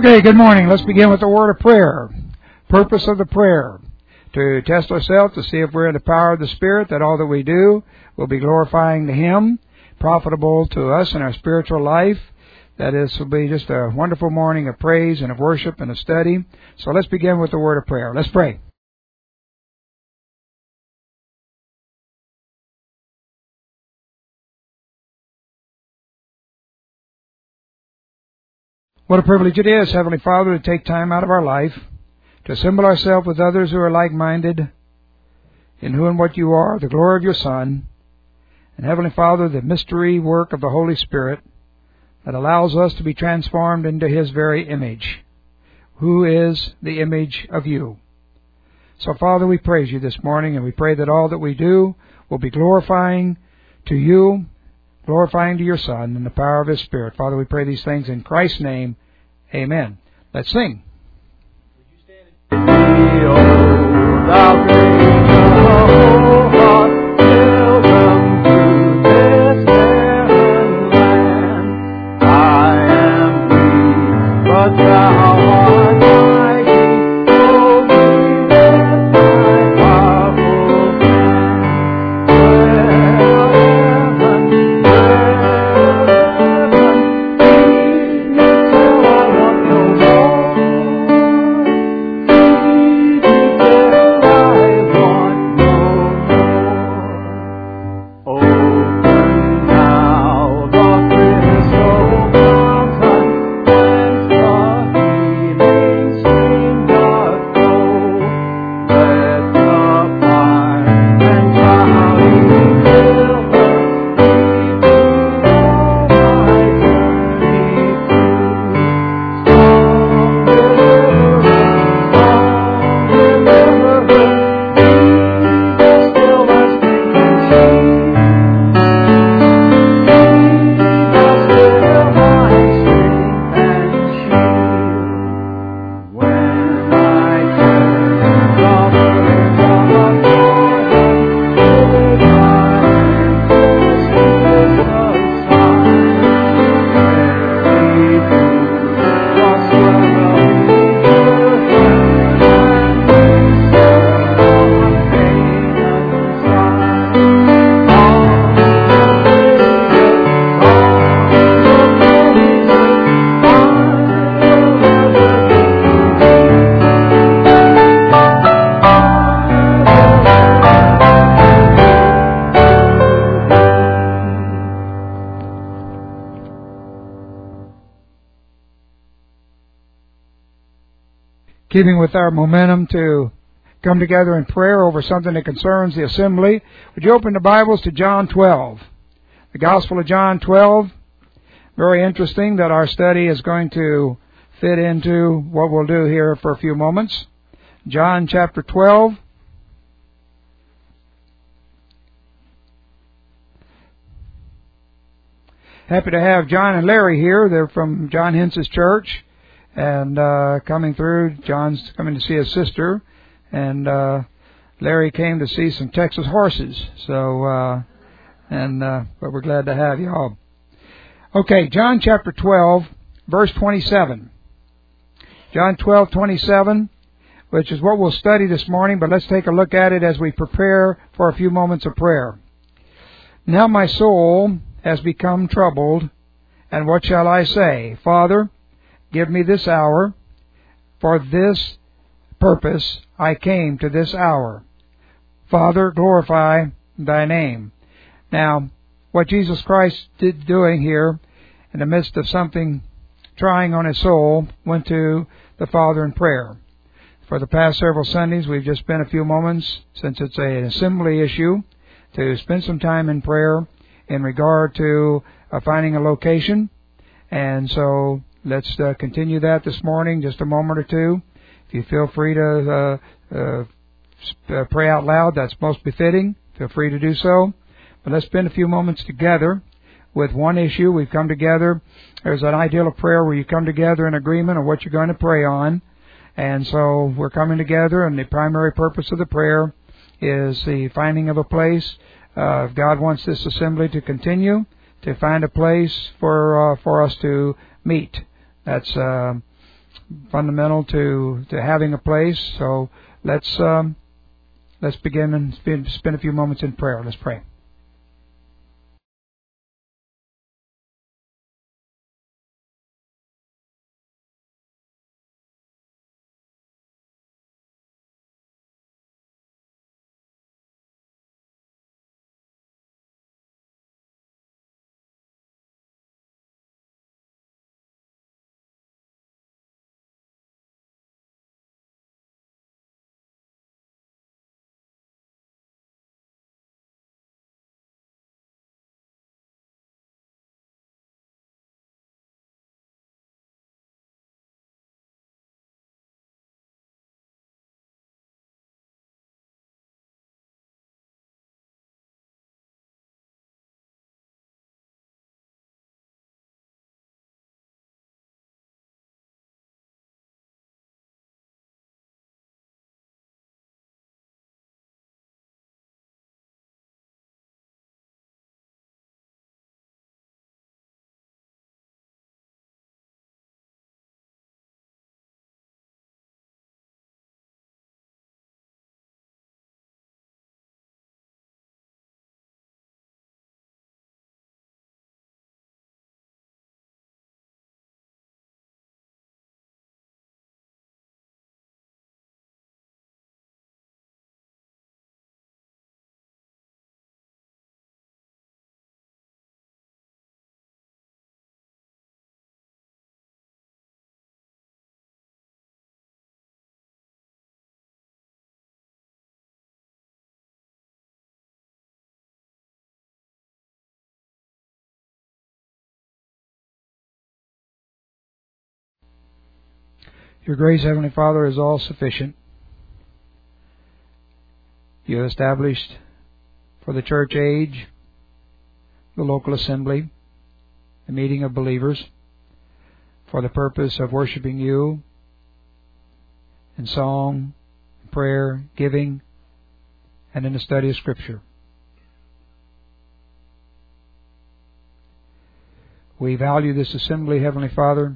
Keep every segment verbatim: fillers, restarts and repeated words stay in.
Okay, good morning. Let's begin with the word of prayer. Purpose of the prayer: to test ourselves to see if we're in the power of the Spirit, that all that we do will be glorifying to Him, profitable to us in our spiritual life. That is, will be just a wonderful morning of praise and of worship and of study. So let's begin with the word of prayer. Let's pray. What a privilege it is, Heavenly Father, to take time out of our life to assemble ourselves with others who are like-minded in who and what you are, the glory of your Son, and Heavenly Father, the mystery work of the Holy Spirit that allows us to be transformed into His very image, who is the image of you. So, Father, we praise you this morning, and we pray that all that we do will be glorifying to you, glorifying to your Son, in the power of His Spirit. Father, we pray these things in Christ's name. Amen. Let's sing. Keeping with our momentum to come together in prayer over something that concerns the assembly, would you open the Bibles to John twelve? The Gospel of John twelve. Very interesting that our study is going to fit into what we'll do here for a few moments. John chapter twelve. Happy to have John and Larry here. They're from John Hence's church. And uh, coming through, John's coming to see his sister, and uh, Larry came to see some Texas horses. So, uh, and uh, but we're glad to have you all. Okay, John chapter twelve, verse twenty-seven. John twelve, twenty-seven, which is what we'll study this morning. But let's take a look at it as we prepare for a few moments of prayer. Now my soul has become troubled, and what shall I say? Father, give me this hour, for this purpose I came to this hour. Father, glorify thy name. Now, what Jesus Christ did doing here, in the midst of something trying on his soul, went to the Father in prayer. For the past several Sundays, we've just spent a few moments, since it's an assembly issue, to spend some time in prayer in regard to uh, finding a location. And so let's uh, continue that this morning, just a moment or two. If you feel free to uh, uh, pray out loud, that's most befitting. Feel free to do so. But let's spend a few moments together with one issue. We've come together. There's an ideal of prayer where you come together in agreement on what you're going to pray on. And so we're coming together, and the primary purpose of the prayer is the finding of a place. Uh, if God wants this assembly to continue, to find a place for uh, for us to meet. That's uh, fundamental to, to having a place. So let's um, let's begin and spend, spend a few moments in prayer. Let's pray. Your grace, Heavenly Father, is all sufficient. You established for the church age the local assembly, the meeting of believers, for the purpose of worshiping you in song, prayer, giving, and in the study of Scripture. We value this assembly, Heavenly Father,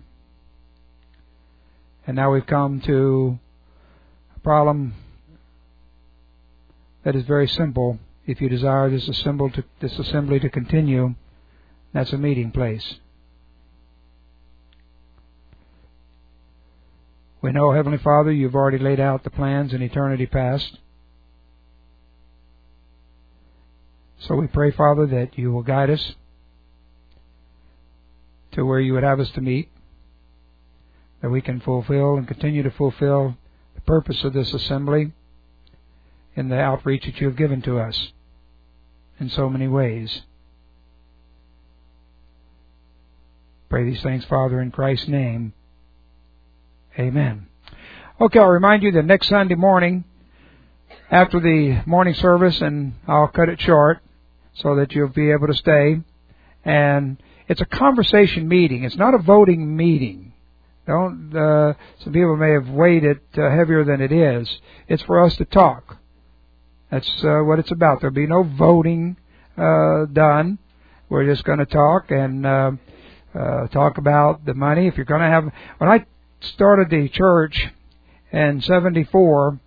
and now we've come to a problem that is very simple. If you desire this assembly to, this assembly to continue, that's a meeting place. We know, Heavenly Father, you've already laid out the plans in eternity past. So we pray, Father, that you will guide us to where you would have us to meet, that we can fulfill and continue to fulfill the purpose of this assembly in the outreach that you have given to us in so many ways. Pray these things, Father, in Christ's name. Amen. Okay, I'll remind you that next Sunday morning, after the morning service, and I'll cut it short so that you'll be able to stay, and it's a conversation meeting. It's not a voting meeting. Don't, uh, some people may have weighed it uh, heavier than it is. It's for us to talk. That's uh, what it's about. There'll be no voting uh, done. We're just going to talk and uh, uh, talk about the money. If you're going to have, when I started the church in seventy-four,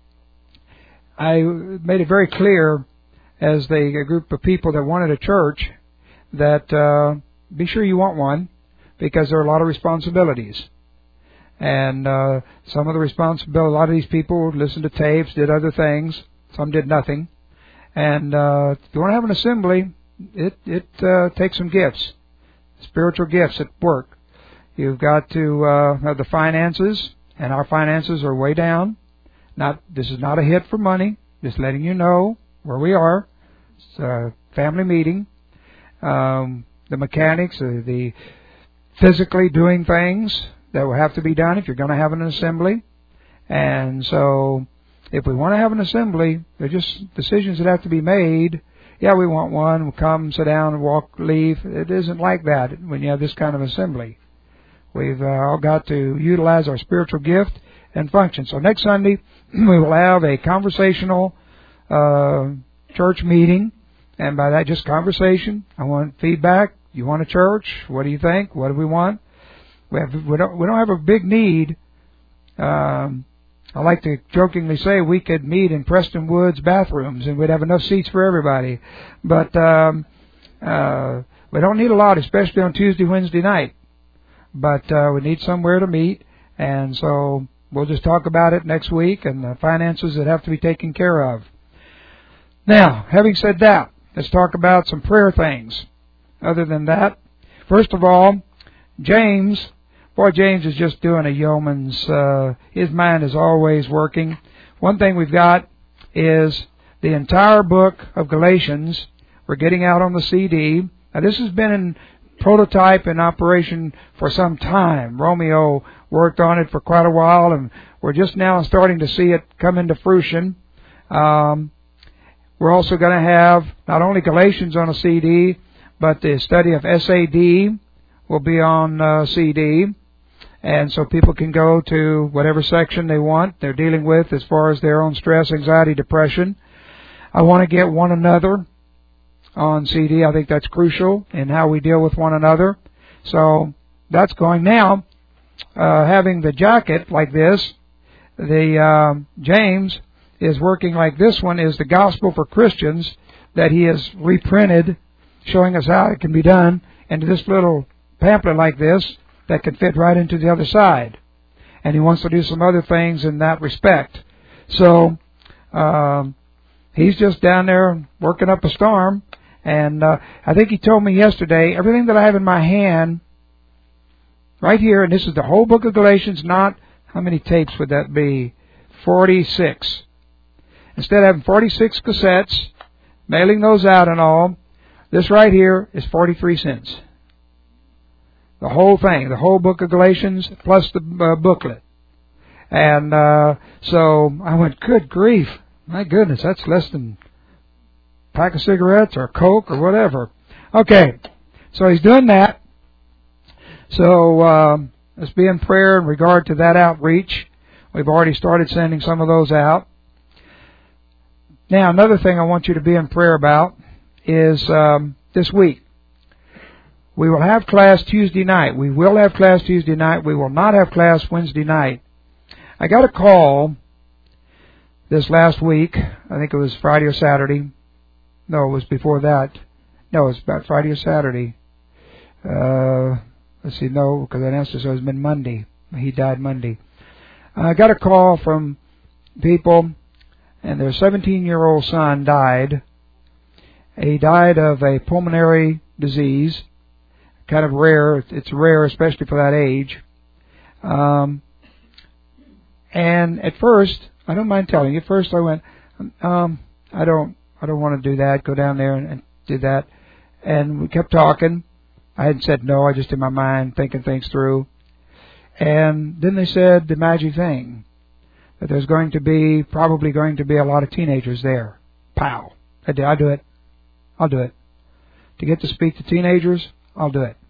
I made it very clear as the a group of people that wanted a church that uh, be sure you want one, because there are a lot of responsibilities. And uh, some of the responsibility, a lot of these people listened to tapes, did other things. Some did nothing. And uh, if you want to have an assembly, it, it uh, takes some gifts, spiritual gifts at work. You've got to uh, have the finances, and our finances are way down. Not This is not a hit for money, just letting you know where we are. It's a family meeting. Um, the mechanics, uh, the physically doing things that will have to be done if you're going to have an assembly. And so if we want to have an assembly, they're just decisions that have to be made. Yeah, we want one. We'll come, sit down, and walk, leave. It isn't like that when you have this kind of assembly. We've uh, all got to utilize our spiritual gift and function. So next Sunday, we will have a conversational uh, church meeting. And by that, just conversation. I want feedback. You want a church? What do you think? What do we want? We have we don't we don't have a big need. Um, I like to jokingly say we could meet in Preston Woods bathrooms and we'd have enough seats for everybody. But um, uh, we don't need a lot, especially on Tuesday, Wednesday night. But uh, we need somewhere to meet, and so we'll just talk about it next week and the finances that have to be taken care of. Now, having said that, let's talk about some prayer things. Other than that, first of all, James, boy, James is just doing a yeoman's, uh, his mind is always working. One thing we've got is the entire book of Galatians. We're getting out on the C D. Now, this has been in prototype in operation for some time. Romeo worked on it for quite a while, and we're just now starting to see it come into fruition. Um, we're also going to have not only Galatians on a C D, but the study of S A D will be on uh, C D. And so people can go to whatever section they want they're dealing with as far as their own stress, anxiety, depression. I want to get one another on C D. I think that's crucial in how we deal with one another. So that's going now. Uh, having the jacket like this, the uh, James is working like this one is the Gospel for Christians that he has reprinted, showing us how it can be done into this little pamphlet like this that can fit right into the other side. And he wants to do some other things in that respect. So um, he's just down there working up a storm. And uh, I think he told me yesterday, everything that I have in my hand, right here, and this is the whole book of Galatians, not, how many tapes would that be? forty-six. Instead of having forty-six cassettes, mailing those out and all, this right here is forty-three cents. The whole thing, the whole book of Galatians, plus the uh, booklet. And uh, so I went, good grief, my goodness, that's less than pack of cigarettes or Coke or whatever. Okay, so he's doing that. So um, let's be in prayer in regard to that outreach. We've already started sending some of those out. Now, another thing I want you to be in prayer about is um, this week. We will have class Tuesday night. We will have class Tuesday night. We will not have class Wednesday night. I got a call this last week. I think it was Friday or Saturday. No, it was before that. No, it was about Friday or Saturday. Uh, let's see, no, because I answered, so it's been Monday. He died Monday. I got a call from people, and their seventeen-year-old son died. He died of a pulmonary disease, kind of rare. It's rare, especially for that age. Um, and at first, I don't mind telling you, at first I went, um, I don't, I don't want to do that, go down there and, and do that. And we kept talking. I hadn't said no, I just in my mind thinking things through. And then they said the magic thing, that there's going to be, probably going to be a lot of teenagers there. Pow. I did, I'll do it. I'll do it. To get to speak to teenagers, I'll do it.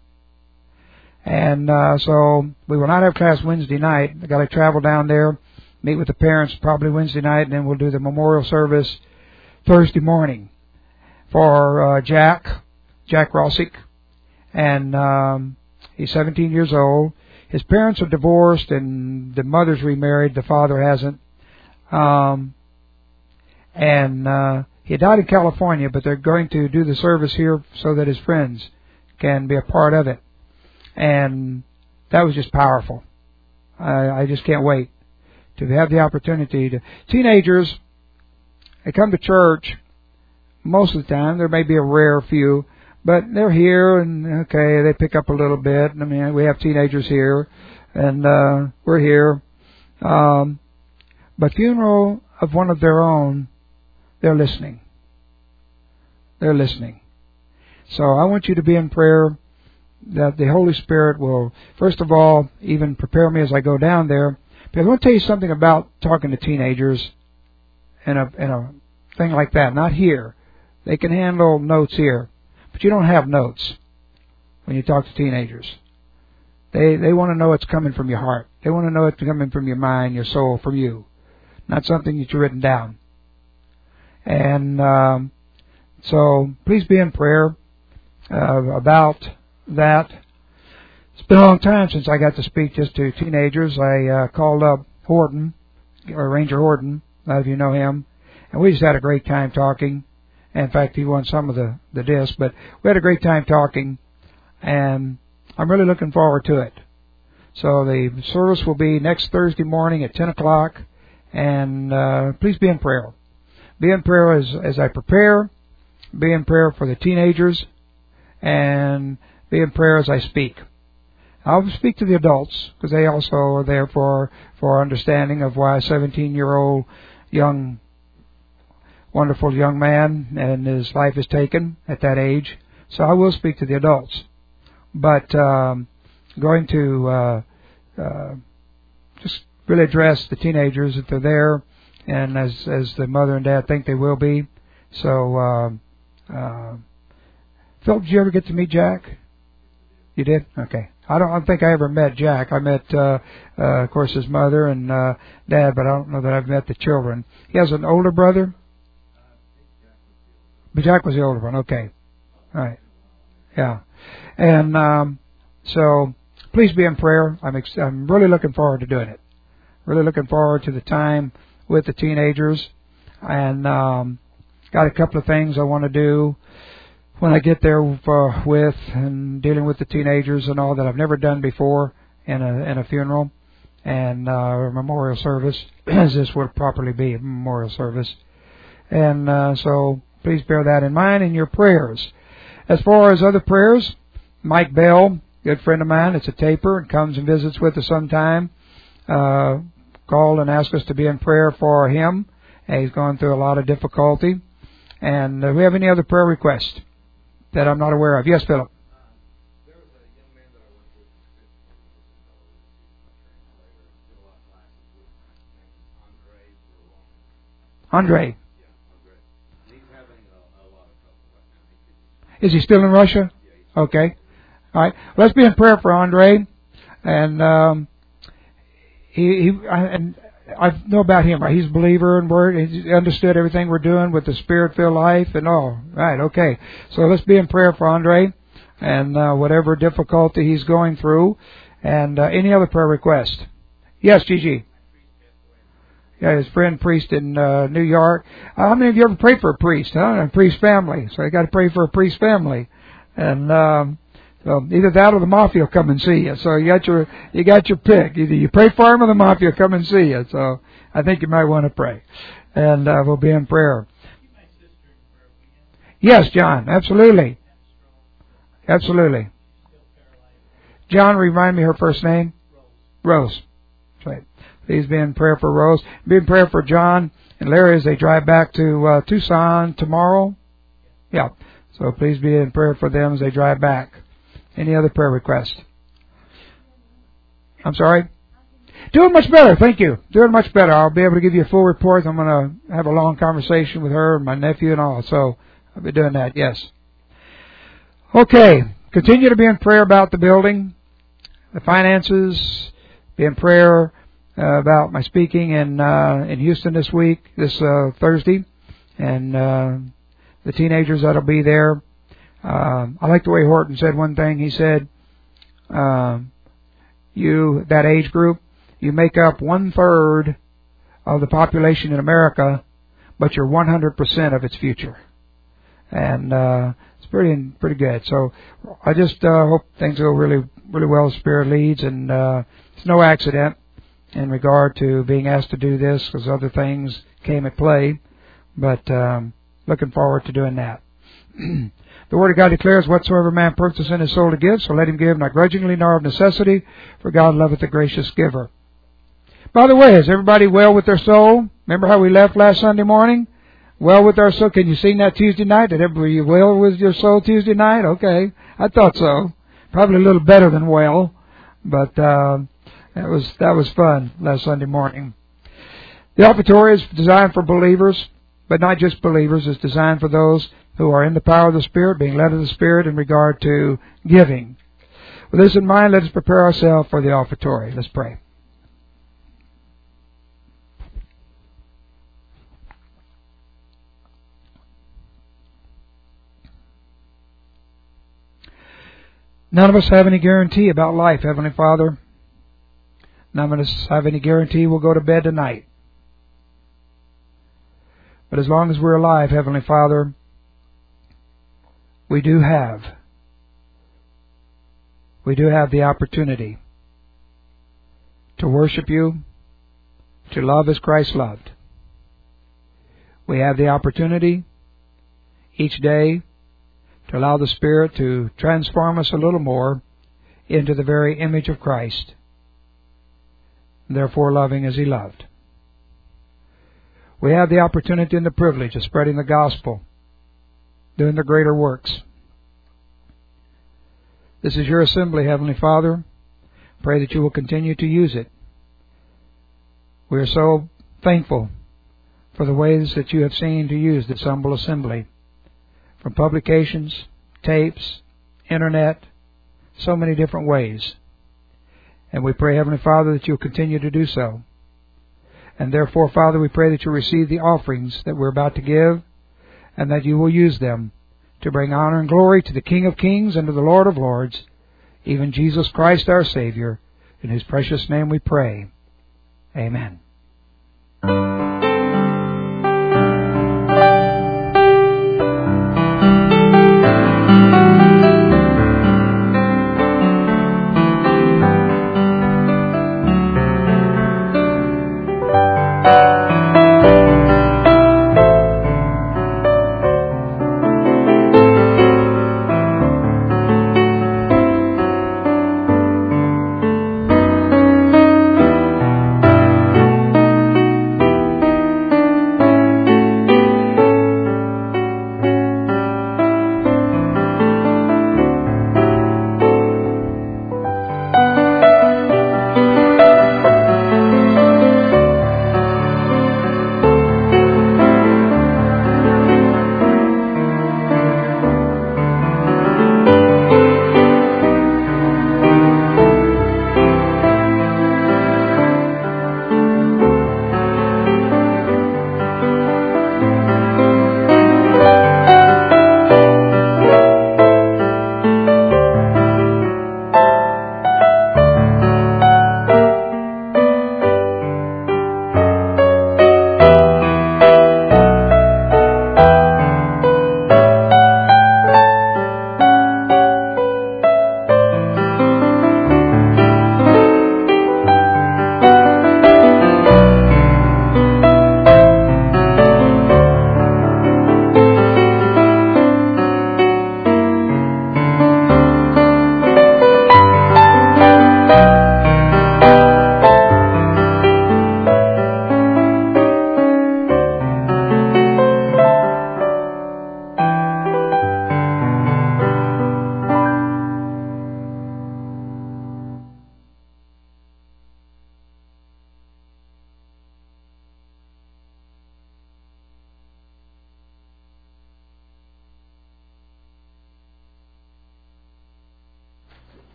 And uh, so we will not have class Wednesday night. I got to travel down there, meet with the parents probably Wednesday night, and then we'll do the memorial service Thursday morning for uh, Jack, Jack Rossick. And um, he's seventeen years old. His parents are divorced, and the mother's remarried. The father hasn't. Um, and uh, he died in California, but they're going to do the service here so that his friends can be a part of it. And that was just powerful. I, I just can't wait to have the opportunity to... Teenagers, they come to church most of the time. There may be a rare few, but they're here, and okay, they pick up a little bit. I mean, we have teenagers here, and uh, we're here. Um, but funeral of one of their own, they're listening. They're listening. So I want you to be in prayer that the Holy Spirit will, first of all, even prepare me as I go down there. But I want to tell you something about talking to teenagers in a in a thing like that. Not here. They can handle notes here. But you don't have notes when you talk to teenagers. They they want to know it's coming from your heart. They want to know it's coming from your mind, your soul, from you. Not something that you've written down. And um, so please be in prayer uh, about that. It's been a long time since I got to speak just to teenagers. I uh, called up Horton, or Ranger Horton. A lot of you know him. And we just had a great time talking. In fact, he won some of the, the discs, but we had a great time talking, and I'm really looking forward to it. So the service will be next Thursday morning at ten o'clock, and uh, please be in prayer. Be in prayer as, as I prepare. Be in prayer for the teenagers, and be in prayer as I speak. I'll speak to the adults, because they also are there for, for understanding of why a seventeen-year-old young wonderful young man and his life is taken at that age. So I will speak to the adults. But um, going to uh, uh, just really address the teenagers if they're there, and as as the mother and dad think they will be. So, uh, uh, Philip, did you ever get to meet Jack? You did? Okay. I don't, I don't think I ever met Jack. I met, uh, uh, of course, his mother and uh, dad, but I don't know that I've met the children. He has an older brother? But Jack was the older one. Okay. All right. Yeah. And um, so please be in prayer. I'm ex- I'm really looking forward to doing it. Really looking forward to the time with the teenagers. And um, got a couple of things I want to do when I get there uh, with and dealing with the teenagers and all that I've never done before in a in a funeral and uh, a memorial service, as this would properly be a memorial service. And uh, so please bear that in mind in your prayers. As far as other prayers, Mike Bell, good friend of mine, it's a taper and comes and visits with us sometime. Uh, called and asked us to be in prayer for him. And he's going through a lot of difficulty. And uh, do we have any other prayer requests that I'm not aware of? Yes, Philip. Andre. Is he still in Russia? Okay. All right. Let's be in prayer for Andre. And um, he, he I, and I know about him. Right? He's a believer and word. He's understood everything we're doing with the Spirit-filled life and all. Right. Okay. So let's be in prayer for Andre and uh, whatever difficulty he's going through. And uh, any other prayer request? Yes, Gigi. Yeah, his friend priest in uh, New York. Uh, how many of you ever prayed for a priest? Huh? A priest family. So you got to pray for a priest family, and um, so either that or the mafia will come and see you. So you got your you got your pick. Either you pray for him or the mafia will come and see you. So I think you might want to pray, and uh, we'll be in prayer. Yes, John. Absolutely, absolutely. John, remind me her first name. Rose. Rose. Right. Please be in prayer for Rose. Be in prayer for John and Larry as they drive back to uh, Tucson tomorrow. Yeah. So please be in prayer for them as they drive back. Any other prayer requests? I'm sorry? Doing much better. Thank you. Doing much better. I'll be able to give you a full report. I'm going to have a long conversation with her and my nephew and all. So I'll be doing that. Yes. Okay. Continue to be in prayer about the building, the finances. Be in prayer Uh, about my speaking in uh, in Houston this week, this uh, Thursday, and uh, the teenagers that'll be there. Uh, I like the way Horton said one thing. He said, uh, "You that age group, you make up one third of the population in America, but you're one hundred percent of its future." And uh, it's pretty pretty good. So I just uh, hope things go really really well as Spirit leads, and uh, it's no accident in regard to being asked to do this, because other things came at play, but um, looking forward to doing that. The Word of God declares, whatsoever man purchaseth in his soul to give, so let him give, not grudgingly nor of necessity, for God loveth a gracious giver. By the way, is everybody well with their soul? Remember how we left last Sunday morning? Well with our soul. Can you sing that Tuesday night? Did everybody well with your soul Tuesday night? Okay, I thought so. Probably a little better than well, but uh, that was that was fun last Sunday morning. The offertory is designed for believers, but not just believers. It's designed for those who are in the power of the Spirit, being led of the Spirit in regard to giving. With this in mind, let us prepare ourselves for the offertory. Let's pray. None of us have any guarantee about life, Heavenly Father. None of us have any guarantee we'll go to bed tonight. But as long as we're alive, Heavenly Father, we do have, we do have the opportunity to worship You, to love as Christ loved. We have the opportunity each day to allow the Spirit to transform us a little more into the very image of Christ, therefore loving as He loved. We have the opportunity and the privilege of spreading the gospel, doing the greater works. This is Your assembly, Heavenly Father. Pray that You will continue to use it. We are so thankful for the ways that You have seen to use this humble assembly, from publications, tapes, internet, so many different ways. And we pray, Heavenly Father, that You'll continue to do so. And therefore, Father, we pray that You'll receive the offerings that we're about to give, and that You will use them to bring honor and glory to the King of Kings and to the Lord of Lords, even Jesus Christ our Savior, in whose precious name we pray. Amen.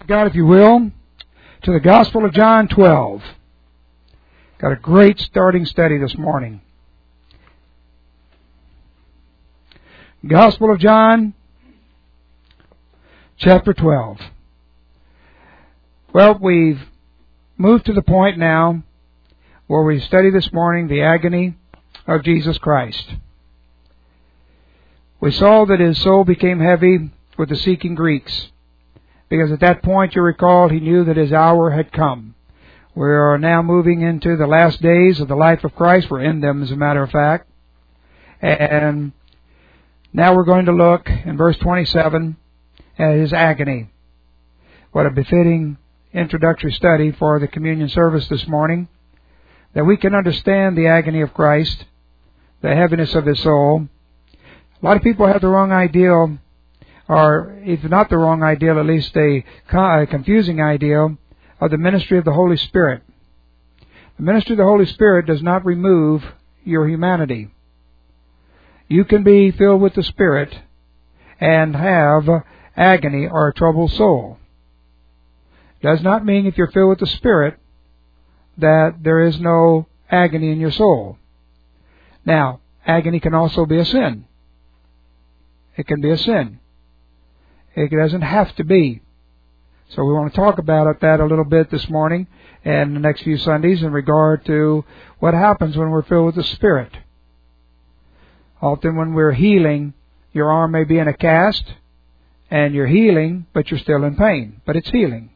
God, if you will, to the Gospel of John twelve. Got a great starting study this morning. Gospel of John, chapter twelve. Well, we've moved to the point now where we study this morning the agony of Jesus Christ. We saw that his soul became heavy with the seeking Greeks, because at that point, you recall, he knew that his hour had come. We are now moving into the last days of the life of Christ. We're in them, as a matter of fact. And now we're going to look in verse twenty-seven at his agony. What a befitting introductory study for the communion service this morning, that we can understand the agony of Christ, the heaviness of his soul. A lot of people have the wrong ideal, or if not the wrong ideal, at least a confusing ideal of the ministry of the Holy Spirit. The ministry of the Holy Spirit does not remove your humanity. You can be filled with the Spirit and have agony or a troubled soul. Does not mean if you're filled with the Spirit that there is no agony in your soul. Now, agony can also be a sin. It can be a sin. It doesn't have to be. So we want to talk about that a little bit this morning and the next few Sundays in regard to what happens when we're filled with the Spirit. Often when we're healing, your arm may be in a cast and you're healing, but you're still in pain. But it's healing.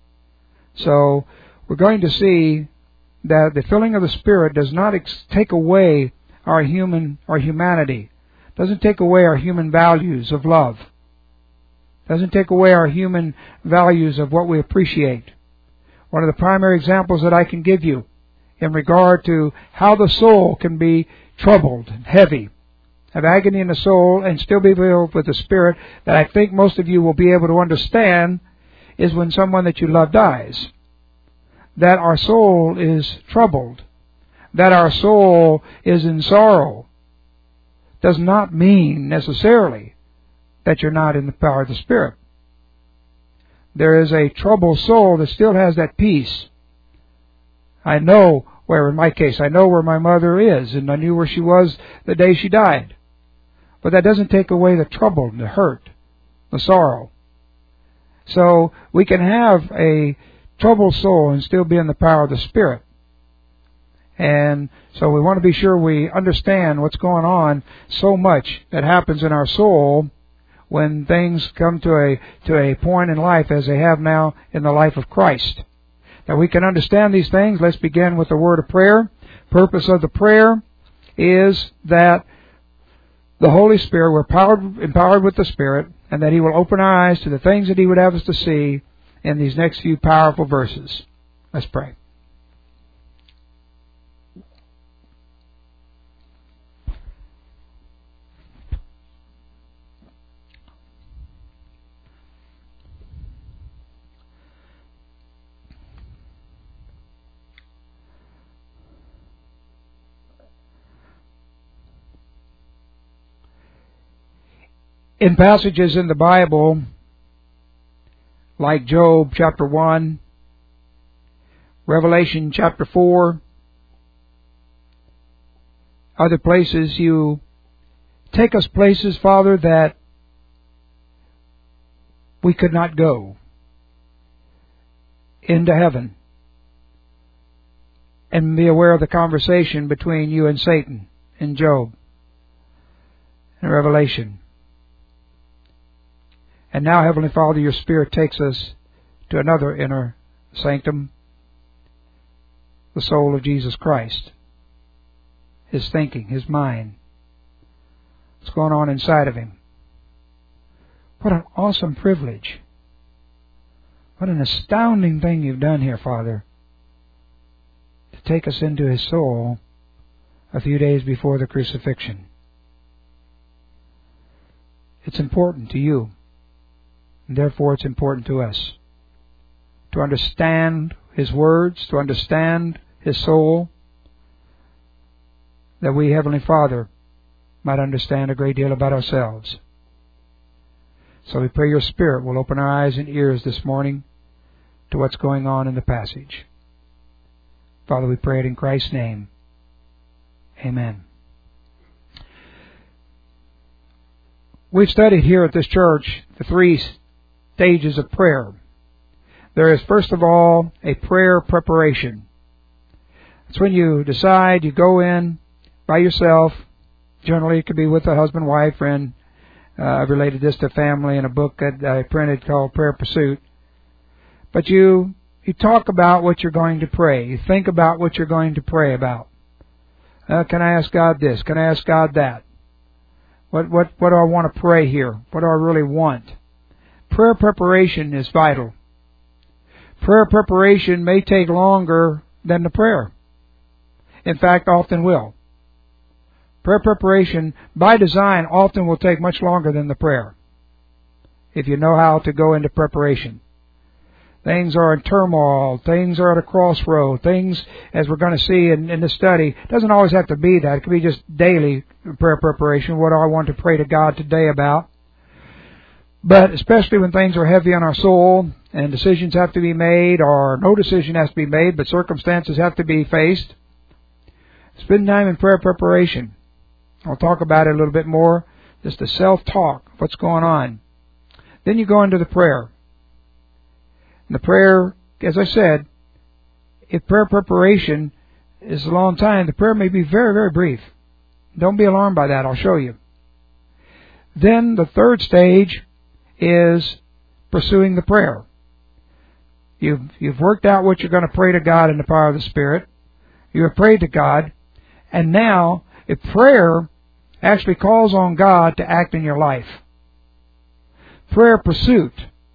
So we're going to see that the filling of the Spirit does not ex- take away our human, our humanity. Doesn't take away our human values of love. Doesn't take away our human values of what we appreciate. One of the primary examples that I can give you in regard to how the soul can be troubled, heavy, have agony in the soul, and still be filled with the Spirit, that I think most of you will be able to understand, is when someone that you love dies. That our soul is troubled. That our soul is in sorrow. Does not mean necessarily that you're not in the power of the Spirit. There is a troubled soul that still has that peace. I know where, in my case, I know where my mother is, and I knew where she was the day she died. But that doesn't take away the trouble, the hurt, the sorrow. So we can have a troubled soul and still be in the power of the Spirit. And so we want to be sure we understand what's going on so much that happens in our soul when things come to a to a point in life as they have now in the life of Christ. That we can understand these things, let's begin with the word of prayer. Purpose of the prayer is that the Holy Spirit, we're powered, empowered with the Spirit, and that He will open our eyes to the things that He would have us to see in these next few powerful verses. Let's pray. In passages in the Bible, like Job chapter one, Revelation chapter four, other places, you take us places, Father, that we could not go into heaven, and be aware of the conversation between you and Satan in Job and Revelation. And now, Heavenly Father, your Spirit takes us to another inner sanctum, the soul of Jesus Christ, His thinking, His mind, what's going on inside of Him. What an awesome privilege. What an astounding thing you've done here, Father, to take us into His soul a few days before the crucifixion. It's important to you. And therefore, it's important to us to understand His words, to understand His soul, that we, Heavenly Father, might understand a great deal about ourselves. So we pray your Spirit will open our eyes and ears this morning to what's going on in the passage. Father, we pray it in Christ's name. Amen. We've studied here at this church the three stages of prayer. There is, first of all, a prayer preparation. It's when you decide, you go in by yourself. Generally, it could be with a husband, wife, friend. Uh, I've related this to family in a book that I printed called Prayer Pursuit. But you you talk about what you're going to pray. You think about what you're going to pray about. Uh, can I ask God this? Can I ask God that? What what what do I want to pray here? What do I really want? Prayer preparation is vital. Prayer preparation may take longer than the prayer. In fact, often will. Prayer preparation, by design, often will take much longer than the prayer, if you know how to go into preparation. Things are in turmoil. Things are at a crossroad. Things, as we're going to see in, in the study, doesn't always have to be that. It could be just daily prayer preparation. What do I want to pray to God today about? But especially when things are heavy on our soul and decisions have to be made, or no decision has to be made, but circumstances have to be faced, spend time in prayer preparation. I'll talk about it a little bit more, just the self-talk of what's going on. Then you go into the prayer. And the prayer, as I said, if prayer preparation is a long time, the prayer may be very, very brief. Don't be alarmed by that. I'll show you. Then the third stage is pursuing the prayer. You've, you've worked out what you're going to pray to God in the power of the Spirit. You have prayed to God. And now, if prayer actually calls on God to act in your life, prayer pursuit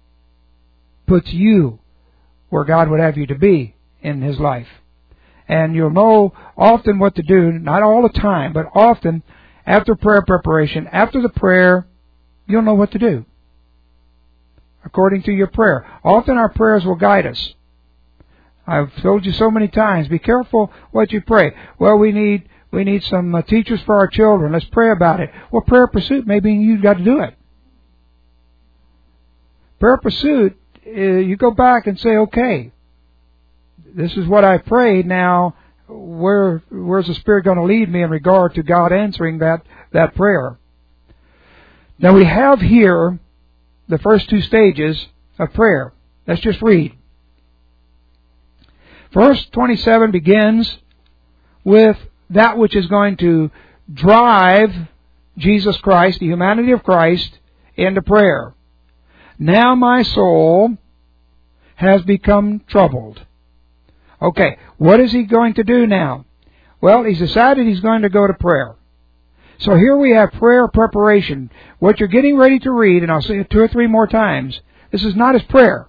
puts you where God would have you to be in His life. And you'll know often what to do, not all the time, but often after prayer preparation, after the prayer, you'll know what to do according to your prayer. Often our prayers will guide us. I've told you so many times, be careful what you pray. Well, we need we need some uh, teachers for our children. Let's pray about it. Well, prayer pursuit, maybe you've got to do it. Prayer pursuit, uh, you go back and say, okay, this is what I prayed. Now, where where's the Spirit going to lead me in regard to God answering that, that prayer? Now, we have here the first two stages of prayer. Let's just read. Verse twenty-seven begins with that which is going to drive Jesus Christ, the humanity of Christ, into prayer. Now my soul has become troubled. Okay, what is he going to do now? Well, he's decided he's going to go to prayer. So here we have prayer preparation. What you're getting ready to read, and I'll say it two or three more times, this is not his prayer.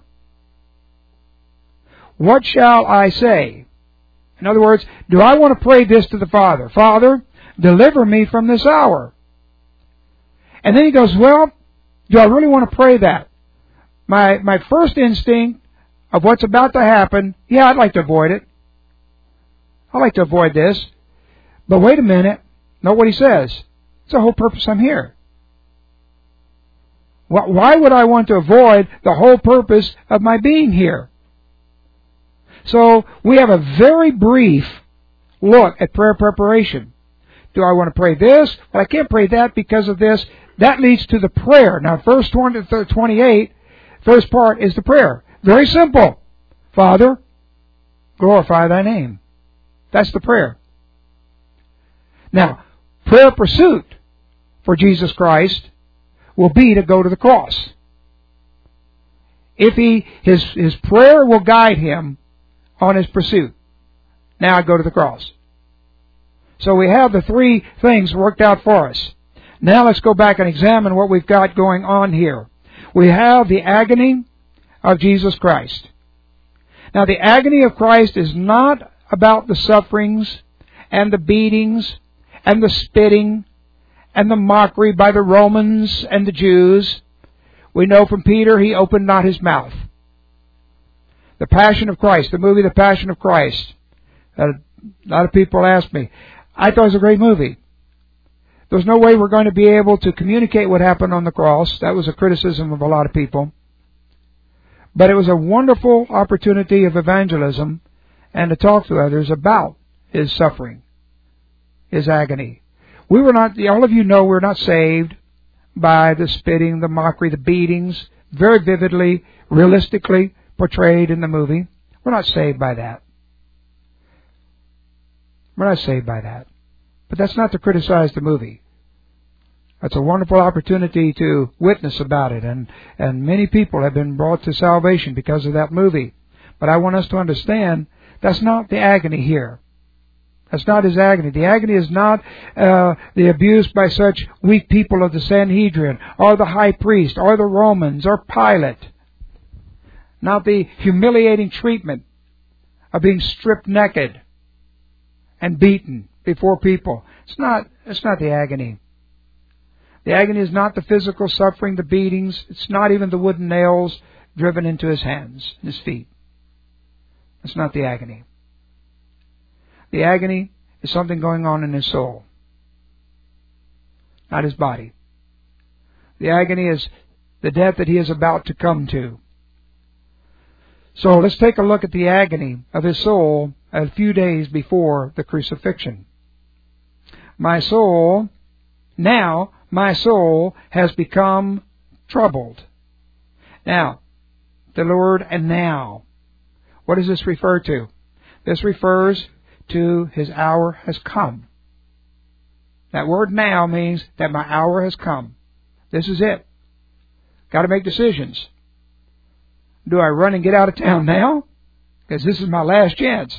What shall I say? In other words, do I want to pray this to the Father? Father, deliver me from this hour. And then he goes, well, do I really want to pray that? My my first instinct of what's about to happen, yeah, I'd like to avoid it. I'd like to avoid this. But wait a minute. Note what he says. It's the whole purpose I'm here. Why would I want to avoid the whole purpose of my being here? So we have a very brief look at prayer preparation. Do I want to pray this? Well, I can't pray that because of this. That leads to the prayer. Now, verse twenty-eight, first part is the prayer. Very simple. Father, glorify thy name. That's the prayer. Now, prayer pursuit for Jesus Christ will be to go to the cross. If he, his, his prayer will guide him on his pursuit. Now I go to the cross. So we have the three things worked out for us. Now let's go back and examine what we've got going on here. We have the agony of Jesus Christ. Now the agony of Christ is not about the sufferings and the beatings and the spitting and the mockery by the Romans and the Jews. We know from Peter he opened not his mouth. The Passion of Christ, the movie The Passion of Christ. Uh, a lot of people ask me. I thought it was a great movie. There's no way we're going to be able to communicate what happened on the cross. That was a criticism of a lot of people. But it was a wonderful opportunity of evangelism and to talk to others about His suffering, His agony. We were not, all of you know we're not saved by the spitting, the mockery, the beatings, very vividly, realistically portrayed in the movie. We're not saved by that. We're not saved by that. But that's not to criticize the movie. That's a wonderful opportunity to witness about it, and, and many people have been brought to salvation because of that movie. But I want us to understand that's not the agony here. That's not His agony. The agony is not uh, the abuse by such weak people of the Sanhedrin, or the high priest, or the Romans, or Pilate. Not the humiliating treatment of being stripped naked and beaten before people. It's not, it's not the agony. The agony is not the physical suffering, the beatings. It's not even the wooden nails driven into His hands and His feet. It's not the agony. The agony is something going on in His soul, not His body. The agony is the death that He is about to come to. So let's take a look at the agony of His soul a few days before the crucifixion. My soul, now my soul has become troubled. Now, the word "and now," what does this refer to? This refers to His hour has come. That word "now" means that my hour has come. This is it. Got to make decisions. Do I run and get out of town now? Because this is my last chance.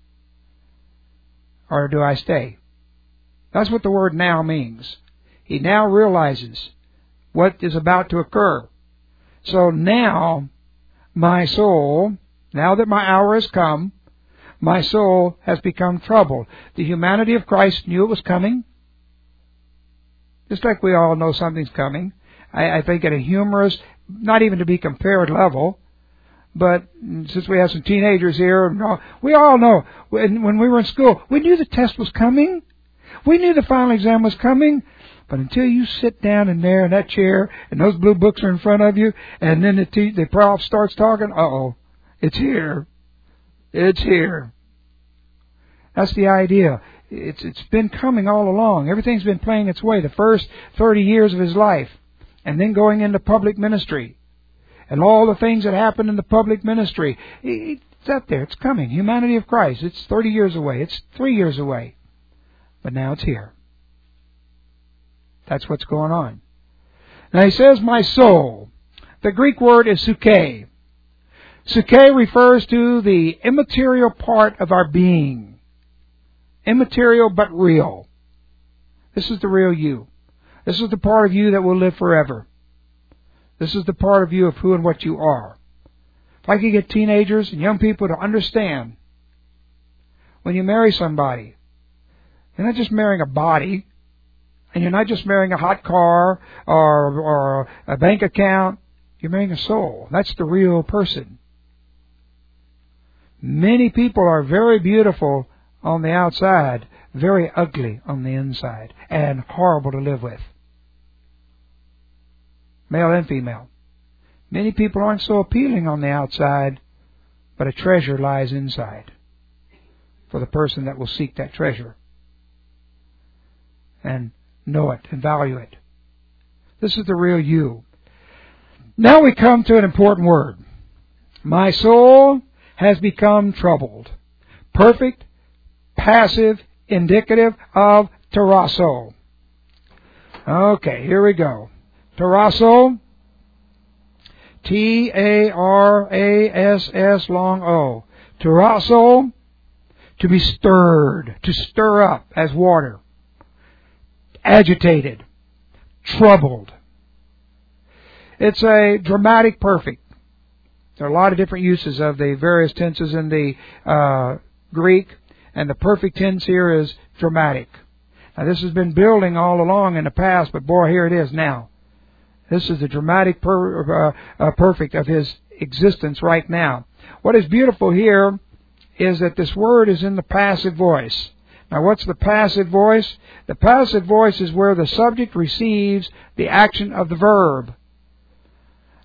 Or do I stay? That's what the word "now" means. He now realizes what is about to occur. So now, my soul, now that my hour has come, my soul has become troubled. The humanity of Christ knew it was coming. Just like we all know something's coming. I, I think at a humorous, not even to be compared level, but since we have some teenagers here, we all know when, when we were in school, we knew the test was coming. We knew the final exam was coming. But until you sit down in there in that chair and those blue books are in front of you, and then the, te- the prof starts talking, uh-oh, it's here. It's here. That's the idea. It's It's been coming all along. Everything's been playing its way the first thirty years of His life, and then going into public ministry. And all the things that happened in the public ministry. It's up there. It's coming. Humanity of Christ. It's thirty years away. It's three years away. But now it's here. That's what's going on. Now He says, my soul. The Greek word is psyche. Psyche refers to the immaterial part of our being. Immaterial but real. This is the real you. This is the part of you that will live forever. This is the part of you of who and what you are. If I could get teenagers and young people to understand, when you marry somebody, you're not just marrying a body, and you're not just marrying a hot car or, or a bank account. You're marrying a soul. That's the real person. Many people are very beautiful on the outside, very ugly on the inside, and horrible to live with. Male and female. Many people aren't so appealing on the outside, but a treasure lies inside for the person that will seek that treasure and know it and value it. This is the real you. Now we come to an important word. My soul has become troubled. Perfect, passive, indicative of tarasso. Okay, here we go. Tarasso, T A R A S S long O. Tarasso, to be stirred, to stir up as water. Agitated, troubled. It's a dramatic perfect. There are a lot of different uses of the various tenses in the uh, Greek, and the perfect tense here is dramatic. Now this has been building all along in the past, but boy, here it is now. This is the dramatic per, uh, uh, perfect of His existence right now. What is beautiful here is that this word is in the passive voice. Now, what's the passive voice? The passive voice is where the subject receives the action of the verb.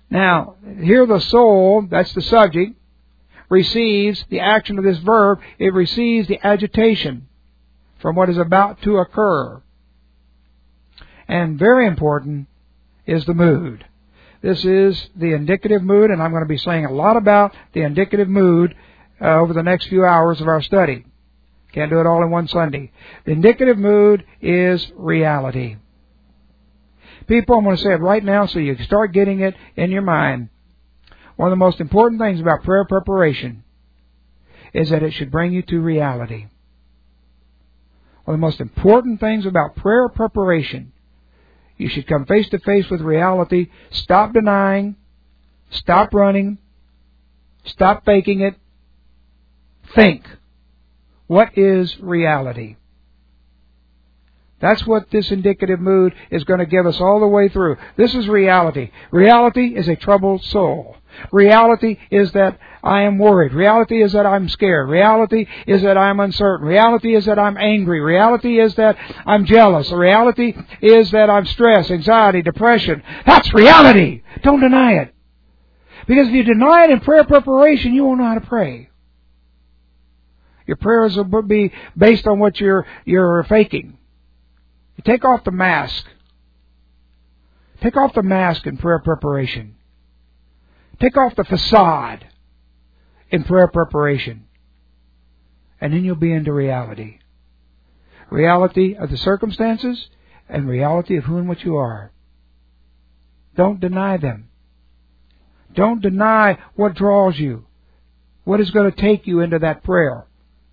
Now, here the soul, that's the subject, receives the action of this verb. It receives the agitation from what is about to occur. And very important is the mood. This is the indicative mood, and I'm going to be saying a lot about the indicative mood uh, over the next few hours of our study. Can't do it all in one Sunday. The indicative mood is reality. People, I'm going to say it right now so you can start getting it in your mind. One of the most important things about prayer preparation is that it should bring you to reality. One of the most important things about prayer preparation, you should come face to face with reality. Stop denying. Stop running. Stop faking it. Think. What is reality? That's what this indicative mood is going to give us all the way through. This is reality. Reality is a troubled soul. Reality is that I am worried. Reality is that I'm scared. Reality is that I'm uncertain. Reality is that I'm angry. Reality is that I'm jealous. Reality is that I'm stressed, anxiety, depression. That's reality. Don't deny it. Because if you deny it in prayer preparation, you won't know how to pray. Your prayers will be based on what you're, you're faking. You take off the mask. Take off the mask in prayer preparation. Take off the facade in prayer preparation. And then you'll be into reality. Reality of the circumstances and reality of who and what you are. Don't deny them. Don't deny what draws you. What is going to take you into that prayer.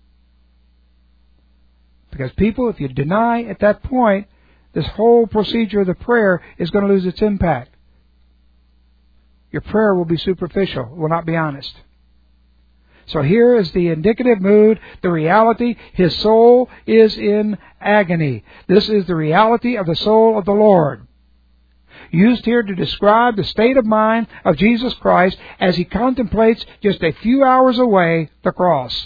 Because people, if you deny at that point, this whole procedure of the prayer is going to lose its impact. Your prayer will be superficial, will not be honest. So here is the indicative mood, the reality. His soul is in agony. This is the reality of the soul of the Lord. Used here to describe the state of mind of Jesus Christ as He contemplates just a few hours away the cross.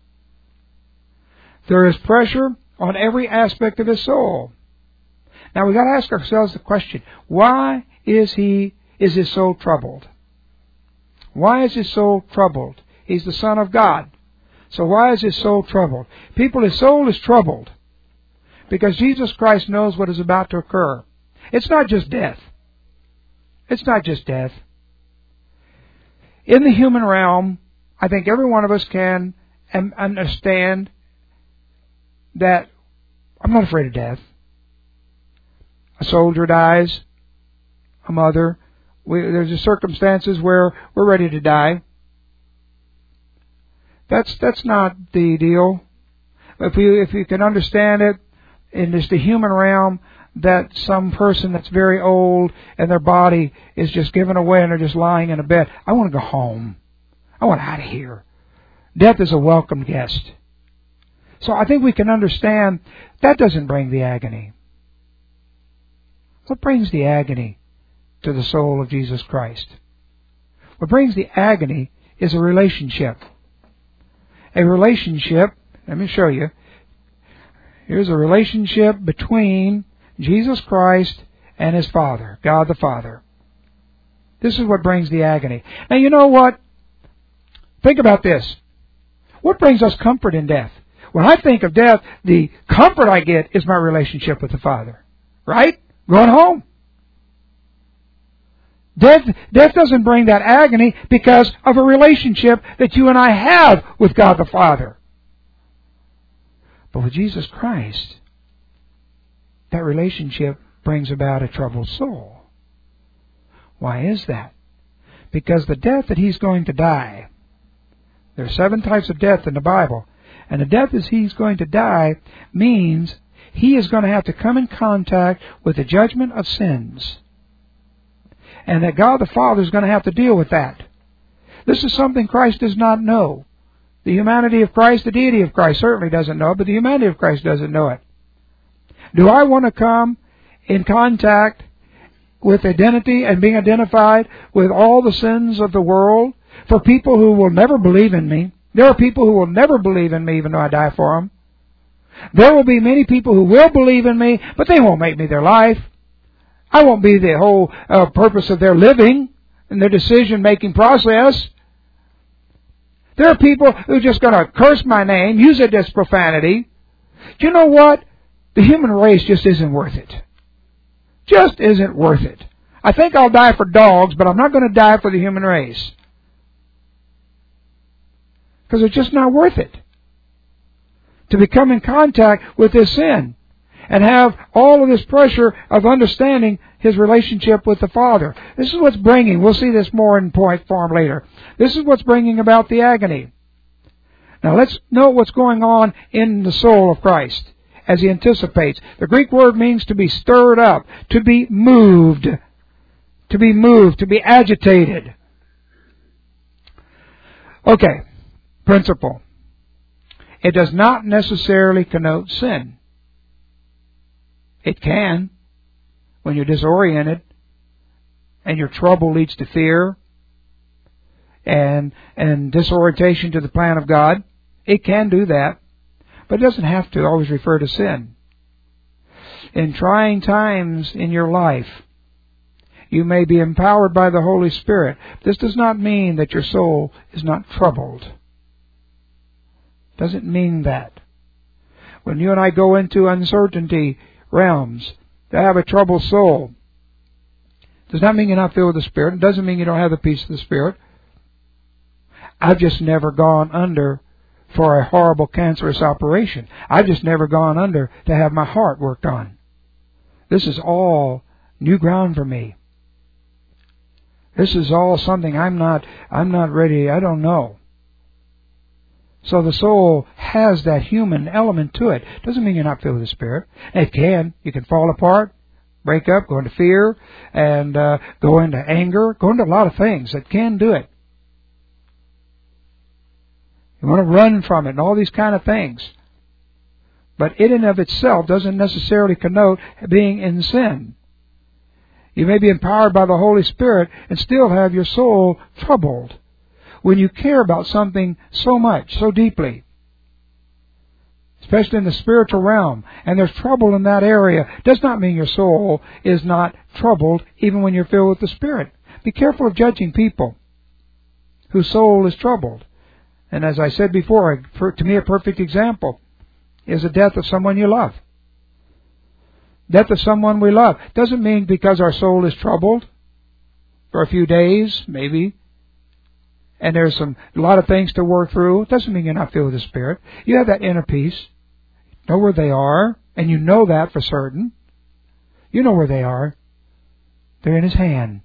There is pressure on every aspect of his soul. Now we've got to ask ourselves the question, why is he, is his soul troubled? Why is his soul troubled? He's the Son of God. So why is his soul troubled? People, his soul is troubled because Jesus Christ knows what is about to occur. It's not just death. It's not just death. In the human realm, I think every one of us can understand that I'm not afraid of death. A soldier dies, a mother. We, there's a circumstances where we're ready to die. That's that's not the deal. If you if you can understand it in just the human realm, that some person that's very old and their body is just given away and they're just lying in a bed. I want to go home. I want out of here. Death is a welcome guest. So I think we can understand that doesn't bring the agony. What brings the agony to the soul of Jesus Christ? What brings the agony is a relationship. A relationship, let me show you. Here's a relationship between Jesus Christ and His Father, God the Father. This is what brings the agony. Now you know what? Think about this. What brings us comfort in death? When I think of death, the comfort I get is my relationship with the Father. Right? Going home. Death, death doesn't bring that agony because of a relationship that you and I have with God the Father. But with Jesus Christ, that relationship brings about a troubled soul. Why is that? Because the death that He's going to die, there are seven types of death in the Bible, and the death as He's going to die means He is going to have to come in contact with the judgment of sins. And that God the Father is going to have to deal with that. This is something Christ does not know. The humanity of Christ, the deity of Christ certainly doesn't know it, but the humanity of Christ doesn't know it. Do I want to come in contact with identity and being identified with all the sins of the world for people who will never believe in me? There are people who will never believe in me even though I die for them. There will be many people who will believe in me, but they won't make me their life. I won't be the whole uh, purpose of their living. in their decision-making process. There are people who are just going to curse my name, use it as profanity. Do you know what? The human race just isn't worth it. Just isn't worth it. I think I'll die for dogs, but I'm not going to die for the human race. Because it's just not worth it to become in contact with this sin and have all of this pressure of understanding his relationship with the Father. This is what's bringing, we'll see this more in point form later, this is what's bringing about the agony. Now let's note what's going on in the soul of Christ as he anticipates. The Greek word means to be stirred up, to be moved, to be moved, to be agitated. Okay, principle. It does not necessarily connote sin. It can, when you're disoriented and your trouble leads to fear and and disorientation to the plan of God. It can do that, but it doesn't have to always refer to sin. In trying times in your life, you may be empowered by the Holy Spirit. This does not mean that your soul is not troubled. Doesn't mean that. When you and I go into uncertainty realms, to have a troubled soul, does not mean you're not filled with the Spirit. It doesn't mean you don't have the peace of the Spirit. I've just never gone under for a horrible cancerous operation. I've just never gone under to have my heart worked on. This is all new ground for me. This is all something I'm not, I'm not ready, I don't know. So the soul has that human element to it. Doesn't mean you're not filled with the Spirit. It can. You can fall apart, break up, go into fear, and uh, go into anger, go into a lot of things that can do it. You want to run from it and all these kind of things. But it in of itself doesn't necessarily connote being in sin. You may be empowered by the Holy Spirit and still have your soul troubled. When you care about something so much, so deeply, especially in the spiritual realm, and there's trouble in that area, does not mean your soul is not troubled even when you're filled with the Spirit. Be careful of judging people whose soul is troubled. And as I said before, to me a perfect example is the death of someone you love. Death of someone we love. Doesn't mean because our soul is troubled for a few days, maybe, and there's some a lot of things to work through. It doesn't mean you're not filled with the Spirit. You have that inner peace. Know where they are, and you know that for certain. You know where they are. They're in His hand.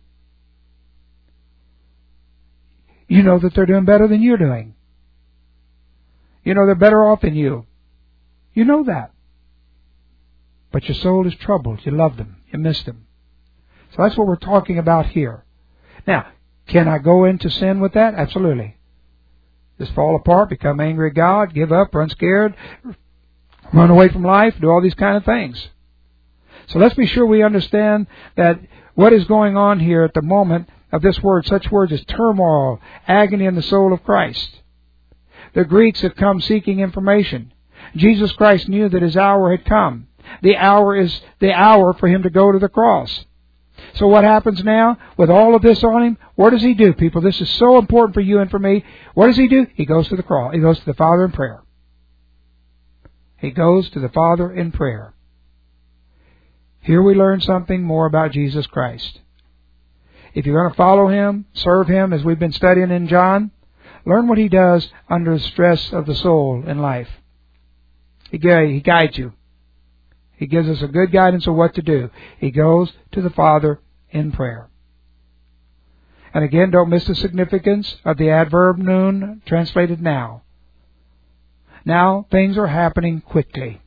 You know that they're doing better than you're doing. You know they're better off than you. You know that. But your soul is troubled. You love them. You miss them. So that's what we're talking about here. Now, can I go into sin with that? Absolutely. Just fall apart, become angry at God, give up, run scared, run away from life, do all these kind of things. So let's be sure we understand that what is going on here at the moment of this word, such words as turmoil, agony in the soul of Christ. The Greeks have come seeking information. Jesus Christ knew that His hour had come. The hour is the hour for Him to go to the cross. So what happens now with all of this on Him? What does He do, people? This is so important for you and for me. What does He do? He goes to the cross. He goes to the Father in prayer. He goes to the Father in prayer. Here we learn something more about Jesus Christ. If you're going to follow Him, serve Him, as we've been studying in John, learn what He does under the stress of the soul in life. He guides you. He gives us a good guidance of what to do. He goes to the Father in prayer. And again, don't miss the significance of the adverb noon, translated now. Now, things are happening quickly.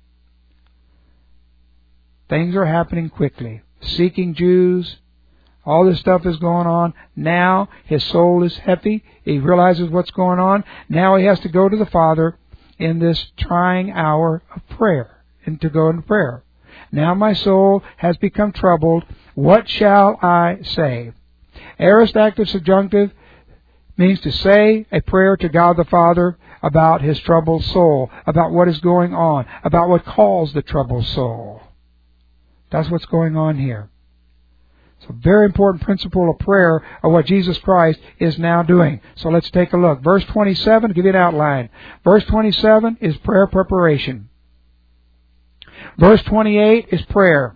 Things are happening quickly. Seeking Jews, all this stuff is going on. Now, his soul is heavy. He realizes what's going on. Now he has to go to the Father in this trying hour of prayer. And to go into prayer. Now my soul has become troubled. What shall I say? Aorist active subjunctive means to say a prayer to God the Father about his troubled soul, about what is going on, about what caused the troubled soul. That's what's going on here. It's a very important principle of prayer of what Jesus Christ is now doing. So let's take a look. Verse twenty-seven, give you an outline. Verse twenty-seven is prayer preparation. Verse twenty-eight is prayer.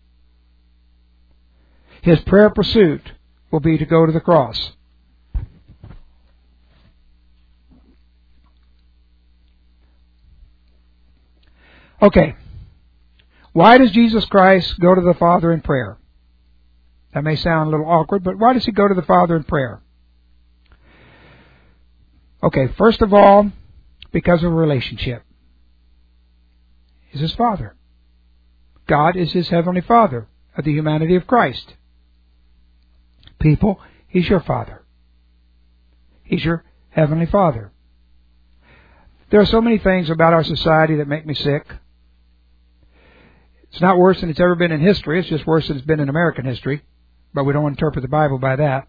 His prayer pursuit will be to go to the cross. Okay. Why does Jesus Christ go to the Father in prayer? That may sound a little awkward, but why does He go to the Father in prayer? Okay, first of all, because of a relationship. He's His Father. God is His Heavenly Father of the humanity of Christ. People, He's your Father. He's your Heavenly Father. There are so many things about our society that make me sick. It's not worse than it's ever been in history. It's just worse than it's been in American history. But we don't interpret the Bible by that.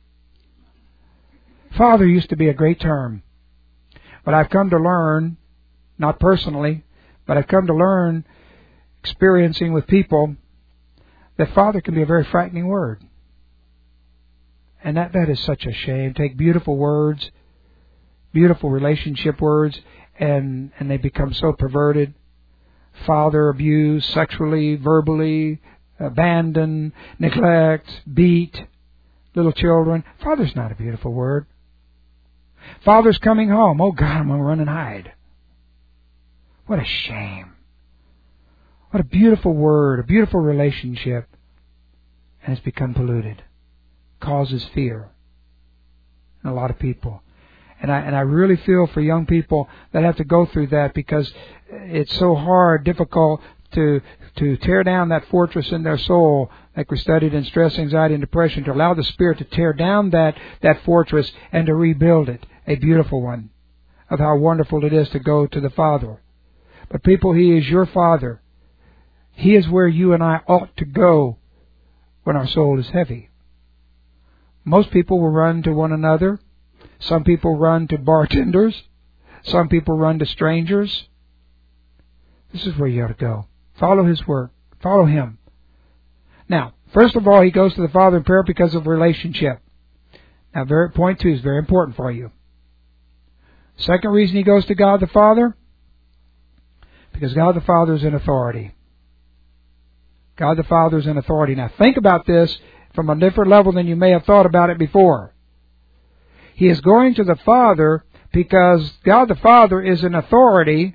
Father used to be a great term. But I've come to learn, not personally, but I've come to learn, experiencing with people, that Father can be a very frightening word. And that, that is such a shame. Take beautiful words, beautiful relationship words, and, and they become so perverted. Father abused sexually, verbally, abandon, neglect, beat little children. Father's not a beautiful word. Father's coming home. Oh God, I'm going to run and hide. What a shame. What a beautiful word, a beautiful relationship. And it's become polluted. Causes fear in a lot of people. And I, and I really feel for young people that have to go through that, because it's so hard, difficult to to tear down that fortress in their soul, like we studied in stress, anxiety, and depression, to allow the Spirit to tear down that, that fortress and to rebuild it, a beautiful one, of how wonderful it is to go to the Father. But people, He is your Father. He is where you and I ought to go when our soul is heavy. Most people will run to one another. Some people run to bartenders. Some people run to strangers. This is where you ought to go. Follow His word. Follow Him. Now, first of all, He goes to the Father in prayer because of relationship. Now, very, point two is very important for you. Second reason He goes to God the Father, because God the Father is in authority. God the Father is in authority. Now, think about this from a different level than you may have thought about it before. He is going to the Father because God the Father is in authority,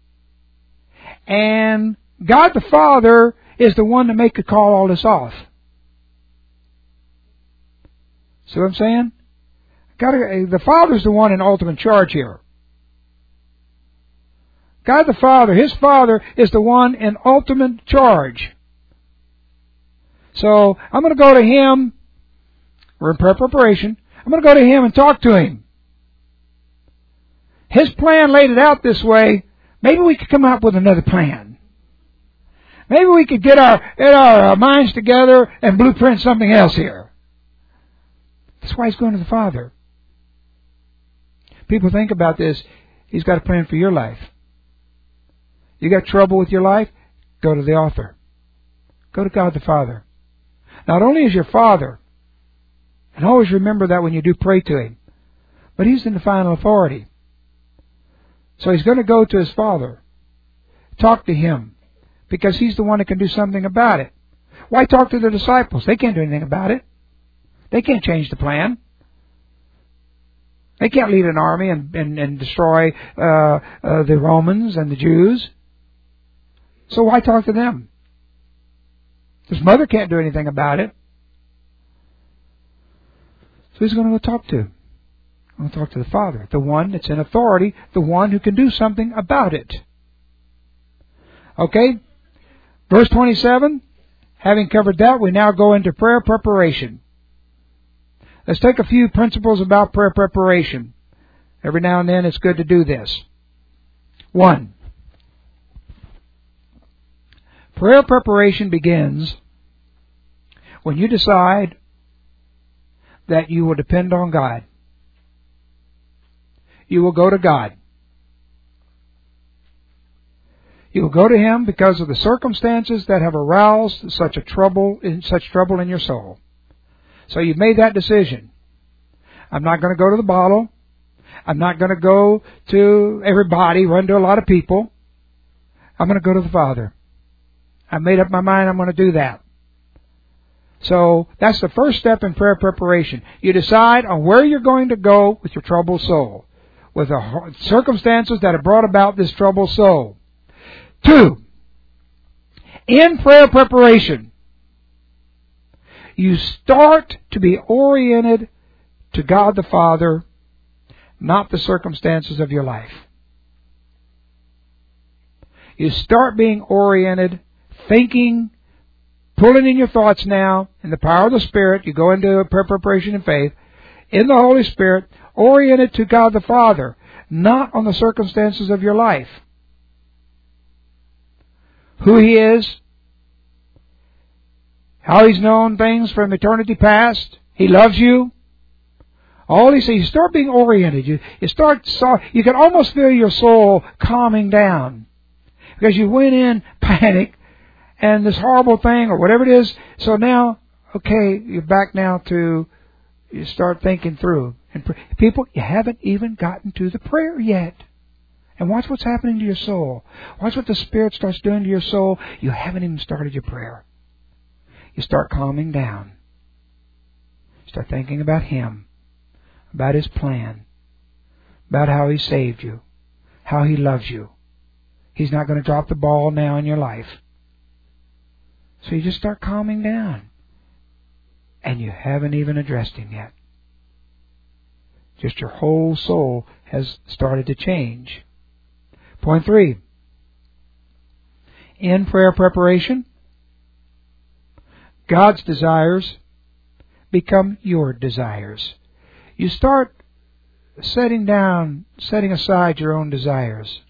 and God the Father is the one to make to call all this off. See what I'm saying? God, the Father's the one in ultimate charge here. God the Father, His Father, is the one in ultimate charge. So, I'm going to go to Him. We're in prayer preparation. I'm going to go to Him and talk to Him. His plan laid it out this way. Maybe we could come up with another plan. Maybe we could get our, get our minds together and blueprint something else here. That's why He's going to the Father. People think about this. He's got a plan for your life. You got trouble with your life? Go to the author. Go to God the Father. Not only is your Father, and always remember that when you do pray to Him, but He's in the final authority. So He's going to go to His Father. Talk to Him, because He's the one that can do something about it. Why talk to the disciples? They can't do anything about it. They can't change the plan. They can't lead an army and, and, and destroy uh, uh, the Romans and the Jews. So why talk to them? His mother can't do anything about it. So He's going to go talk to. I'm going to talk to the Father, the one that's in authority, the one who can do something about it. Okay? Verse twenty-seven, having covered that, we now go into prayer preparation. Let's take a few principles about prayer preparation. Every now and then it's good to do this. One, prayer preparation begins when you decide that you will depend on God. You will go to God. You will go to Him because of the circumstances that have aroused such a trouble, in such trouble in your soul. So you've made that decision. I'm not going to go to the bottle. I'm not going to go to everybody, run to a lot of people. I'm going to go to the Father. I made up my mind I'm going to do that. So that's the first step in prayer preparation. You decide on where you're going to go with your troubled soul, with the circumstances that have brought about this troubled soul. Two, in prayer preparation, you start to be oriented to God the Father, not the circumstances of your life. You start being oriented, thinking, pulling in your thoughts now, in the power of the Spirit. You go into a prayer preparation in faith, in the Holy Spirit, oriented to God the Father, not on the circumstances of your life. Who He is, how He's known things from eternity past. He loves you. All these things. You start being oriented. You, you start. You can almost feel your soul calming down because you went in panic and this horrible thing or whatever it is. So now, okay, you're back now to you start thinking through. And people, you haven't even gotten to the prayer yet. And watch what's happening to your soul. Watch what the Spirit starts doing to your soul. You haven't even started your prayer. You start calming down. Start thinking about Him, about His plan, about how He saved you, how He loves you. He's not going to drop the ball now in your life. So you just start calming down. And you haven't even addressed Him yet. Just your whole soul has started to change. Point three. In prayer preparation, God's desires become your desires. You start setting down, setting aside your own desires.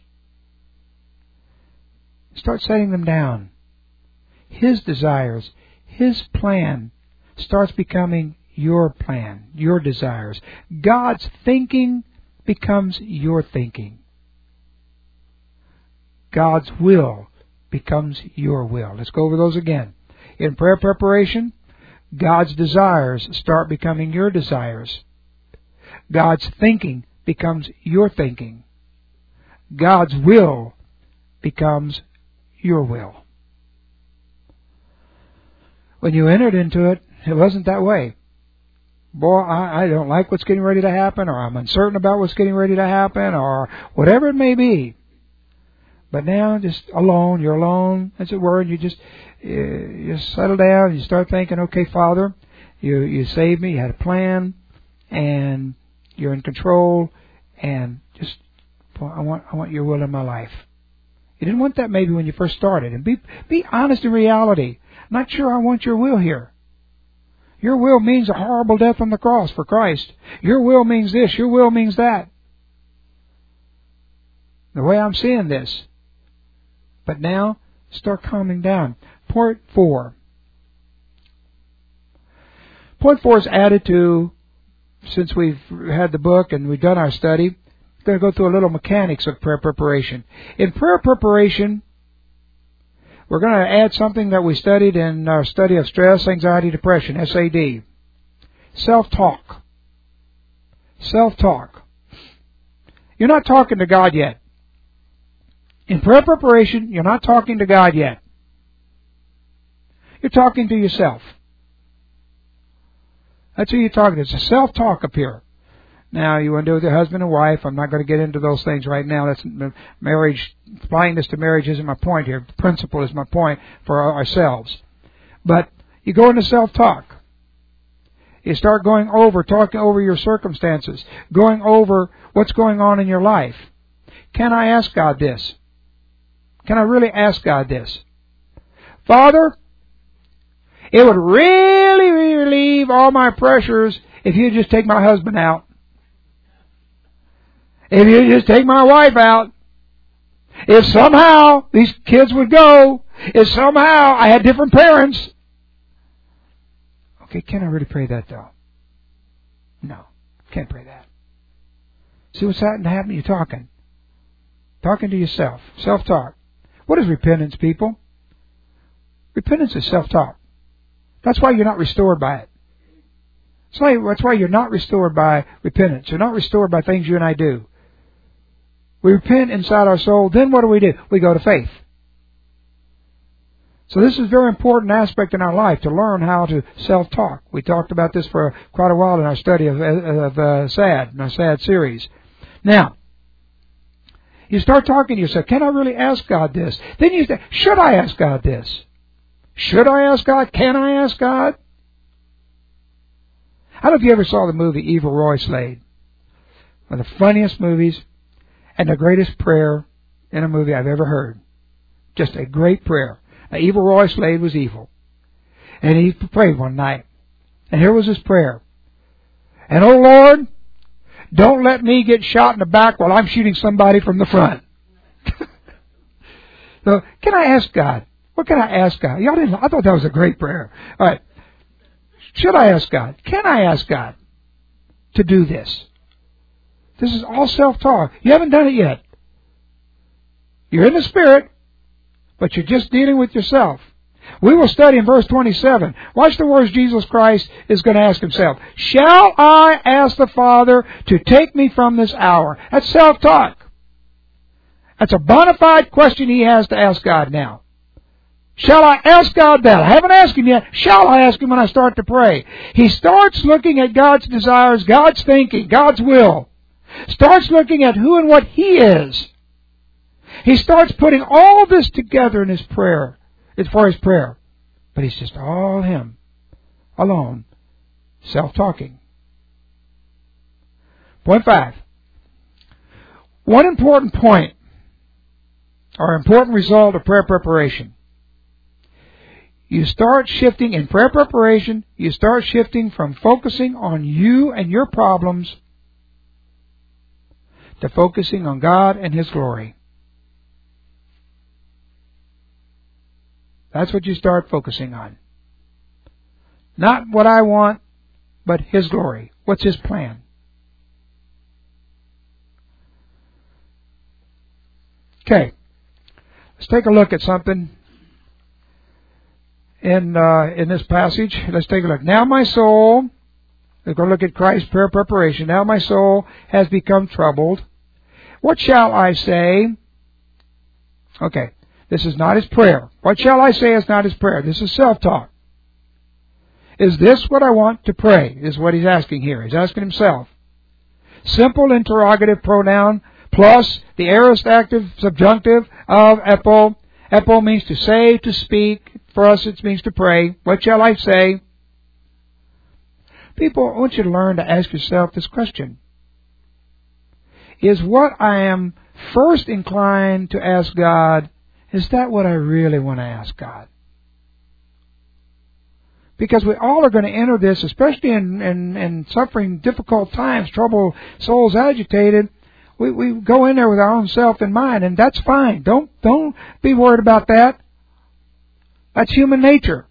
Start setting them down. His desires, His plan starts becoming your plan, your desires. God's thinking becomes your thinking. God's will becomes your will. Let's go over those again. In prayer preparation, God's desires start becoming your desires. God's thinking becomes your thinking. God's will becomes your will. When you entered into it, it wasn't that way. Boy, I, I don't like what's getting ready to happen, or I'm uncertain about what's getting ready to happen, or whatever it may be. But now, just alone, you're alone, as it were, and you just you just settle down, you start thinking, okay, Father, you you saved me, you had a plan, and you're in control, and just, I want I want your will in my life. You didn't want that maybe when you first started, and be be honest in reality. Not sure I want your will here. Your will means a horrible death on the cross for Christ. Your will means this, your will means that. The way I'm seeing this. But now, start calming down. Point four. Point four is added to, since we've had the book and we've done our study, we're going to go through a little mechanics of prayer preparation. In prayer preparation, we're going to add something that we studied in our study of stress, anxiety, depression, S A D. Self-talk. Self-talk. You're not talking to God yet. In prayer preparation, you're not talking to God yet. You're talking to yourself. That's who you're talking to. It's a self-talk up here. Now, you want to do it with your husband and wife. I'm not going to get into those things right now. That's marriage. Applying this to marriage isn't my point here. The principle is my point for ourselves. But you go into self-talk. You start going over, talking over your circumstances, going over what's going on in your life. Can I ask God this? Can I really ask God this? Father, it would really relieve all my pressures if you just take my husband out. If you just take my wife out. If somehow these kids would go. If somehow I had different parents. Okay, can I really pray that though? No, can't pray that. See what's happening? You're talking. Talking to yourself. Self-talk. What is repentance, people? Repentance is self-talk. That's why you're not restored by it. That's why, that's why you're not restored by repentance. You're not restored by things you and I do. We repent inside our soul, then what do we do? We go to faith. So this is a very important aspect in our life, to learn how to self-talk. We talked about this for quite a while in our study of, of uh, SAD, in our SAD series. Now, you start talking to yourself, can I really ask God this? Then you say, should I ask God this? Should I ask God? Can I ask God? I don't know if you ever saw the movie Evil Roy Slade. One of the funniest movies and the greatest prayer in a movie I've ever heard. Just a great prayer. Now, Evil Roy Slade was evil. And he prayed one night. And here was his prayer. And, oh Lord, don't let me get shot in the back while I'm shooting somebody from the front. So, can I ask God? What can I ask God? Y'all didn't, I thought that was a great prayer. All right. Should I ask God? Can I ask God to do this? This is all self-talk. You haven't done it yet. You're in the Spirit, but you're just dealing with yourself. We will study in verse twenty-seven. Watch the words Jesus Christ is going to ask himself. Shall I ask the Father to take me from this hour? That's self-talk. That's a bona fide question he has to ask God now. Shall I ask God that? I haven't asked him yet. Shall I ask him when I start to pray? He starts looking at God's desires, God's thinking, God's will. Starts looking at who and what he is. He starts putting all this together in his prayer. It's for his prayer. But he's just all him. Alone. Self-talking. Point five. One important point, or important result of prayer preparation. You start shifting in prayer preparation, you start shifting from focusing on you and your problems to focusing on God and His glory. That's what you start focusing on. Not what I want, but His glory. What's His plan? Okay. Let's take a look at something in uh, in this passage. Let's take a look. Now my soul, we're going to look at Christ's prayer preparation. Now my soul has become troubled. What shall I say? Okay. This is not his prayer. What shall I say is not his prayer. This is self-talk. Is this what I want to pray? Is what he's asking here. He's asking himself. Simple interrogative pronoun plus the aorist active subjunctive of epo. Epo means to say, to speak. For us it means to pray. What shall I say? People, I want you to learn to ask yourself this question. Is what I am first inclined to ask God, is that what I really want to ask God? Because we all are going to enter this, especially in, in, in suffering difficult times, trouble, souls agitated. We, we go in there with our own self in mind, and that's fine. Don't, don't be worried about that. That's human nature.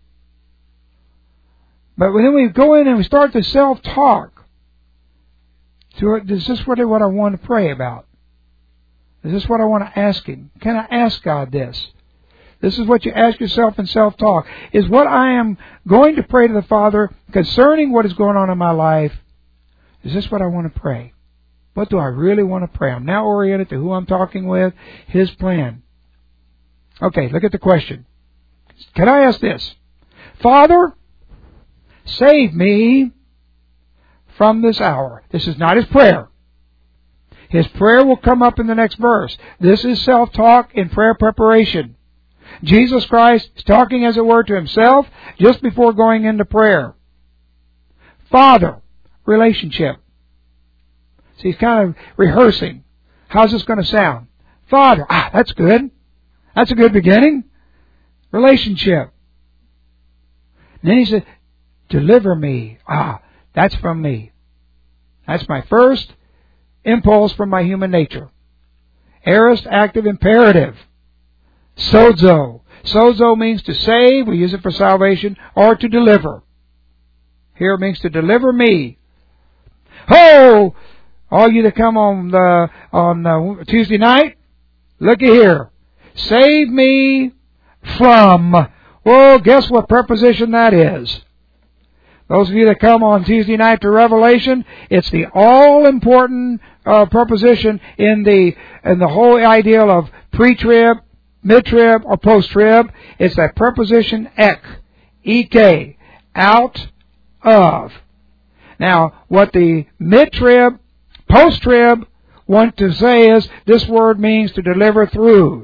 But then we go in and we start to self-talk. So is this what I want to pray about? Is this what I want to ask Him? Can I ask God this? This is what you ask yourself in self-talk. Is what I am going to pray to the Father concerning what is going on in my life, is this what I want to pray? What do I really want to pray? I'm now oriented to who I'm talking with, His plan. Okay, look at the question. Can I ask this? Father, save me from this hour. This is not his prayer. His prayer will come up in the next verse. This is self-talk in prayer preparation. Jesus Christ is talking, as it were, to himself just before going into prayer. Father, relationship. So he's kind of rehearsing. How's this going to sound? Father, ah, that's good. That's a good beginning. Relationship. And then he said, deliver me. Ah, that's from me. That's my first impulse from my human nature. Aorist active imperative. Sozo. Sozo means to save. We use it for salvation. Or to deliver. Here it means to deliver me. Ho! All you that come on the, on the Tuesday night, looky here. Save me from. Well, guess what preposition that is? Those of you that come on Tuesday night to Revelation, it's the all-important uh, preposition in the in the whole idea of pre-trib, mid-trib, or post-trib. It's that preposition ek, ek, out of. Now, what the mid-trib, post-trib want to say is this word means to deliver through.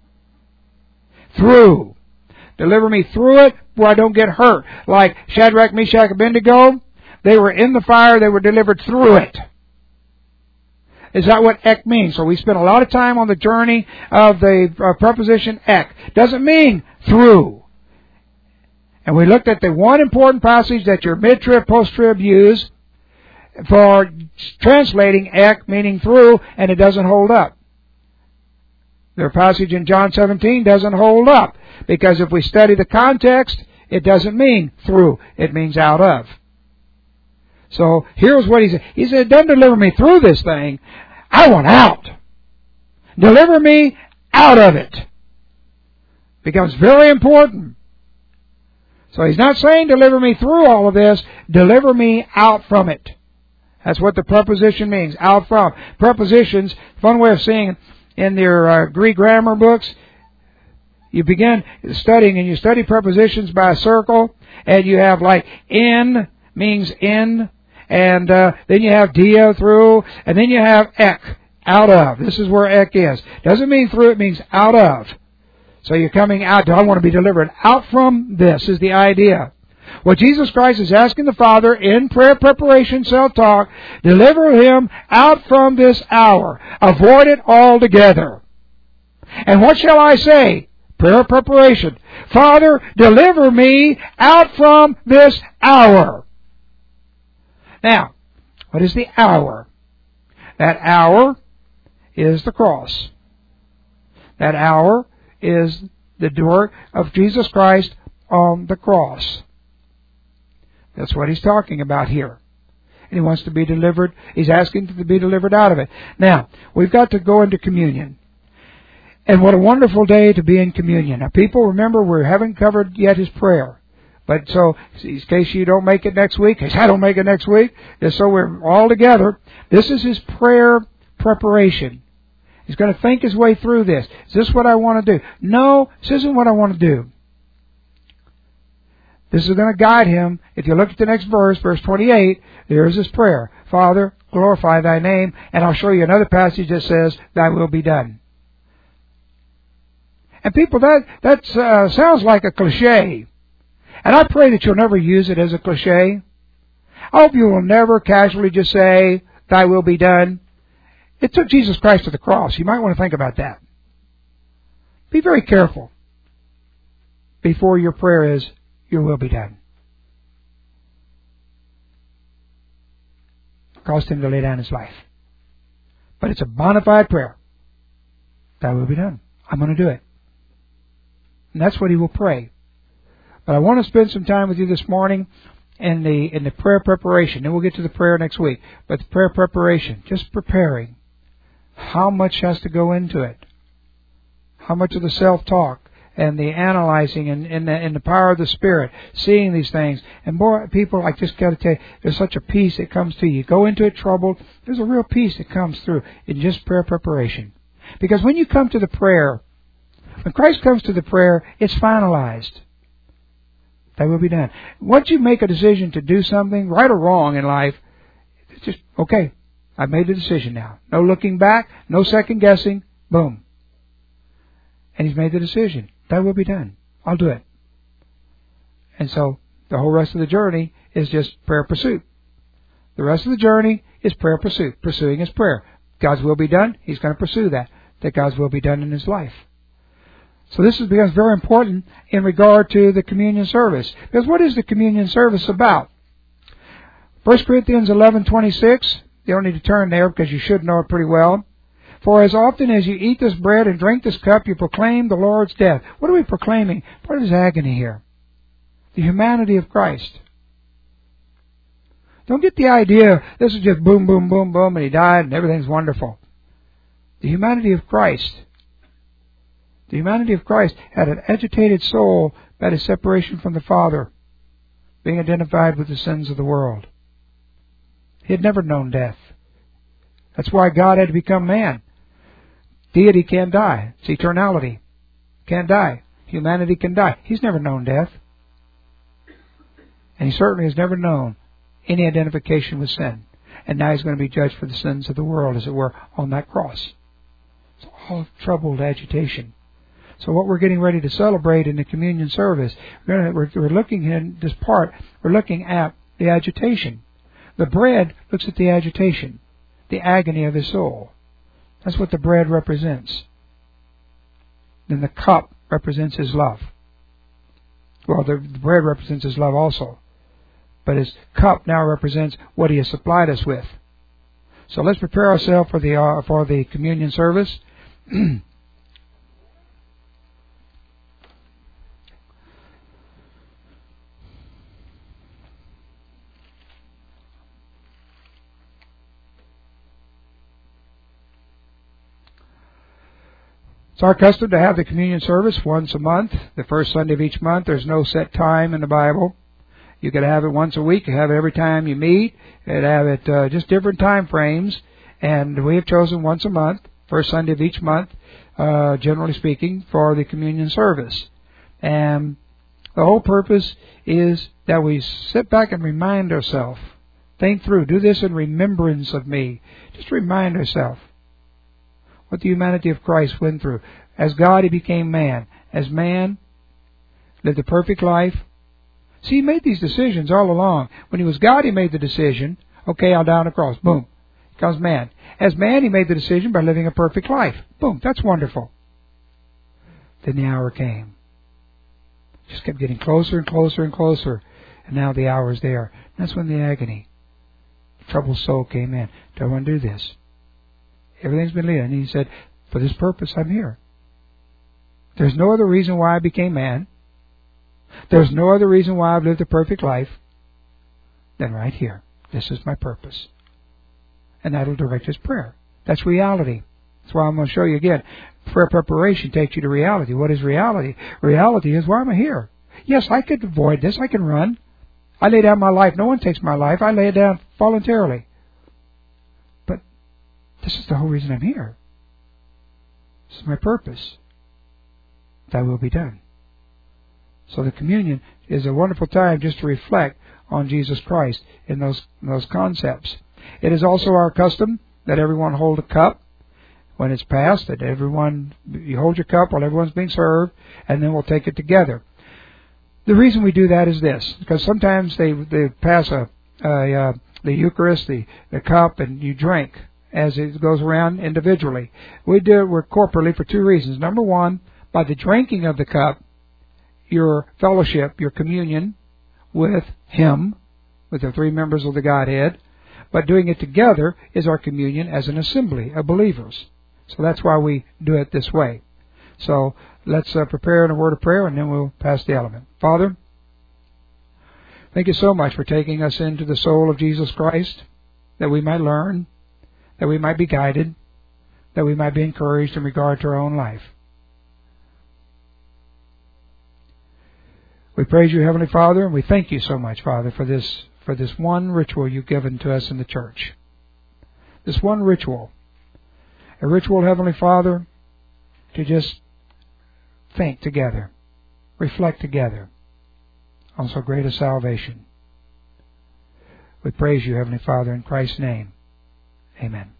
Through. Deliver me through it where I don't get hurt. Like Shadrach, Meshach, Abednego, they were in the fire, they were delivered through it. Is that what ek means? So we spent a lot of time on the journey of the uh, preposition ek. Doesn't mean through. And we looked at the one important passage that your mid-trib, post-trib use for translating ek, meaning through, and it doesn't hold up. Their passage in John seventeen doesn't hold up, because if we study the context, it doesn't mean through. It means out of. So here's what he said. He said, don't deliver me through this thing. I want out. Deliver me out of it. Becomes very important. So he's not saying deliver me through all of this. Deliver me out from it. That's what the preposition means. Out from. Prepositions, fun way of saying in your uh, Greek grammar books, you begin studying and you study prepositions by a circle, and you have like in means in, and uh, then you have dia, through, and then you have ek, out of. This is where ek is. Doesn't mean through, it means out of. So you're coming out. I want to be delivered out from this is the idea. What Jesus Christ is asking the Father in prayer preparation, self-talk, deliver him out from this hour. Avoid it altogether. And what shall I say? Prayer preparation. Father, deliver me out from this hour. Now, what is the hour? That hour is the cross. That hour is the work of Jesus Christ on the cross. That's what he's talking about here. And he wants to be delivered. He's asking to be delivered out of it. Now, we've got to go into communion. And what a wonderful day to be in communion. Now, people, remember, we haven't covered yet his prayer. But so, in case you don't make it next week, in case I don't make it next week, just so we're all together, this is his prayer preparation. He's going to think his way through this. Is this what I want to do? No, this isn't what I want to do. This is going to guide him. If you look at the next verse, verse twenty-eight, there's his prayer. Father, glorify thy name. And I'll show you another passage that says, thy will be done. And people, that that uh, sounds like a cliche. And I pray that you'll never use it as a cliche. I hope you will never casually just say, thy will be done. It took Jesus Christ to the cross. You might want to think about that. Be very careful before your prayer is, your will be done. It caused him to lay down his life. But it's a bona fide prayer. Thy will be done. I'm going to do it. And that's what he will pray. But I want to spend some time with you this morning in the in the prayer preparation. Then we'll get to the prayer next week. But the prayer preparation, just preparing. How much has to go into it? How much of the self-talk and the analyzing and, and, the, and the power of the Spirit, seeing these things. And more people, I just got to tell you, there's such a peace that comes to you. You go into it troubled, there's a real peace that comes through in just prayer preparation. Because when you come to the prayer, when Christ comes to the prayer, it's finalized. That will be done. Once you make a decision to do something, right or wrong in life, it's just, okay, I've made the decision now. No looking back, no second guessing, boom. And he's made the decision. That will be done. I'll do it. And so the whole rest of the journey is just prayer pursuit. The rest of the journey is prayer pursuit. Pursuing his prayer. God's will be done. He's going to pursue that. That God's will be done in his life. So this becomes very important in regard to the communion service. Because what is the communion service about? First Corinthians eleven twenty-six. You don't need to turn there because you should know it pretty well. For as often as you eat this bread and drink this cup, you proclaim the Lord's death. What are we proclaiming? What is agony here? The humanity of Christ. Don't get the idea this is just boom, boom, boom, boom, and he died and everything's wonderful. The humanity of Christ. The humanity of Christ had an agitated soul by his separation from the Father, being identified with the sins of the world. He had never known death. That's why God had to become man. Deity can't die. It's eternality. Can't die. Humanity can die. He's never known death. And he certainly has never known any identification with sin. And now he's going to be judged for the sins of the world, as it were, on that cross. It's all troubled agitation. So what we're getting ready to celebrate in the communion service, we're, gonna, we're, we're looking in this part, we're looking at the agitation. The bread looks at the agitation, the agony of his soul. That's what the bread represents. Then the cup represents his love. Well, the, the bread represents his love also. But his cup now represents what he has supplied us with. So let's prepare ourselves for the uh, for the communion service. It's our custom to have the communion service once a month, the first Sunday of each month. There's no set time in the Bible. You could have it once a week. You have it every time you meet. You could have it uh, just different time frames. And we have chosen once a month, first Sunday of each month, uh, generally speaking, for the communion service. And the whole purpose is that we sit back and remind ourselves, think through, do this in remembrance of me. Just remind ourselves what the humanity of Christ went through. As God, he became man. As man, lived a perfect life. See, he made these decisions all along. When he was God, he made the decision, okay, I'll die on the cross. Boom. He becomes man. As man, he made the decision by living a perfect life. Boom. That's wonderful. Then the hour came. Just kept getting closer and closer and closer. And now the hour is there. That's when the agony, the troubled soul came in. Do I want to do this? Everything's been leading. And he said, for this purpose, I'm here. There's no other reason why I became man. There's no other reason why I've lived a perfect life than right here. This is my purpose. And that'll direct his prayer. That's reality. That's why I'm going to show you again. Prayer preparation takes you to reality. What is reality? Reality is, why am I here? Yes, I could avoid this. I can run. I lay down my life. No one takes my life. I lay it down voluntarily. This is the whole reason I'm here. This is my purpose. Thy will be done. So the communion is a wonderful time just to reflect on Jesus Christ in those, in those concepts. It is also our custom that everyone hold a cup when it's passed, that everyone, you hold your cup while everyone's being served, and then we'll take it together. The reason we do that is this, because sometimes they, they pass a, a uh, the Eucharist, the, the cup, and you drink as it goes around individually. We do it we're corporately for two reasons. Number one, by the drinking of the cup, your fellowship, your communion with Him, with the three members of the Godhead. But doing it together is our communion as an assembly of believers. So that's why we do it this way. So let's uh, prepare in a word of prayer, and then we'll pass the element. Father, thank you so much for taking us into the soul of Jesus Christ, that we might learn, that we might be guided, that we might be encouraged in regard to our own life. We praise you, Heavenly Father, and we thank you so much, Father, for this for this one ritual you've given to us in the church. This one ritual. A ritual, Heavenly Father, to just think together, reflect together on so great a salvation. We praise you, Heavenly Father, in Christ's name. Amen.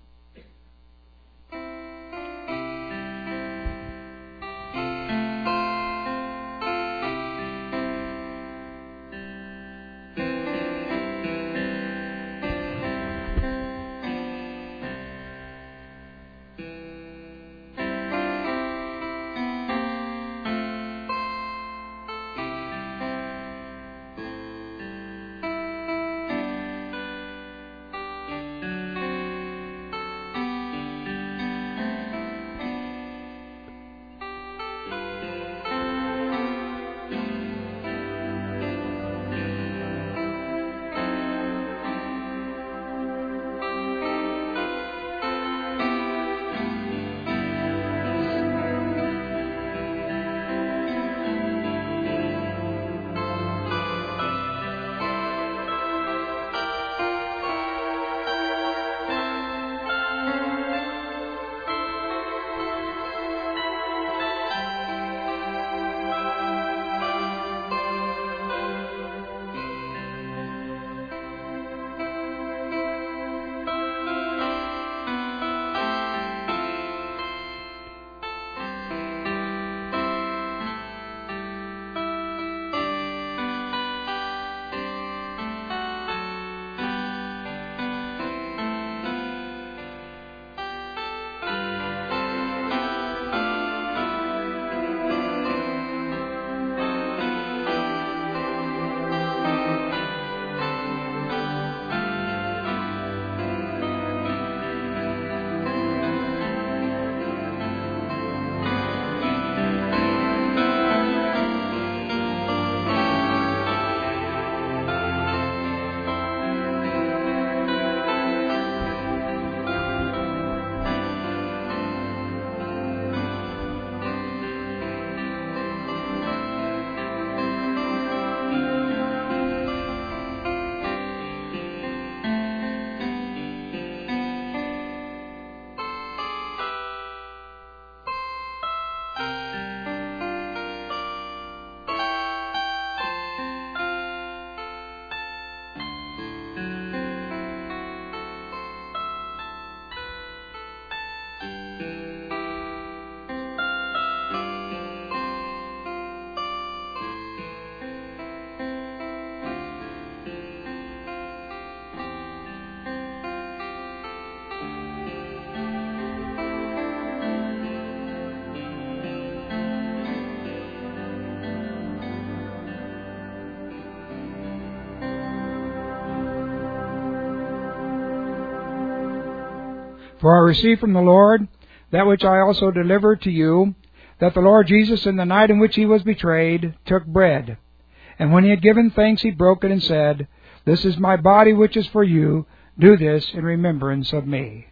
For I received from the Lord that which I also delivered to you, that the Lord Jesus, in the night in which he was betrayed, took bread. And when he had given thanks, he broke it and said, This is my body which is for you. Do this in remembrance of me.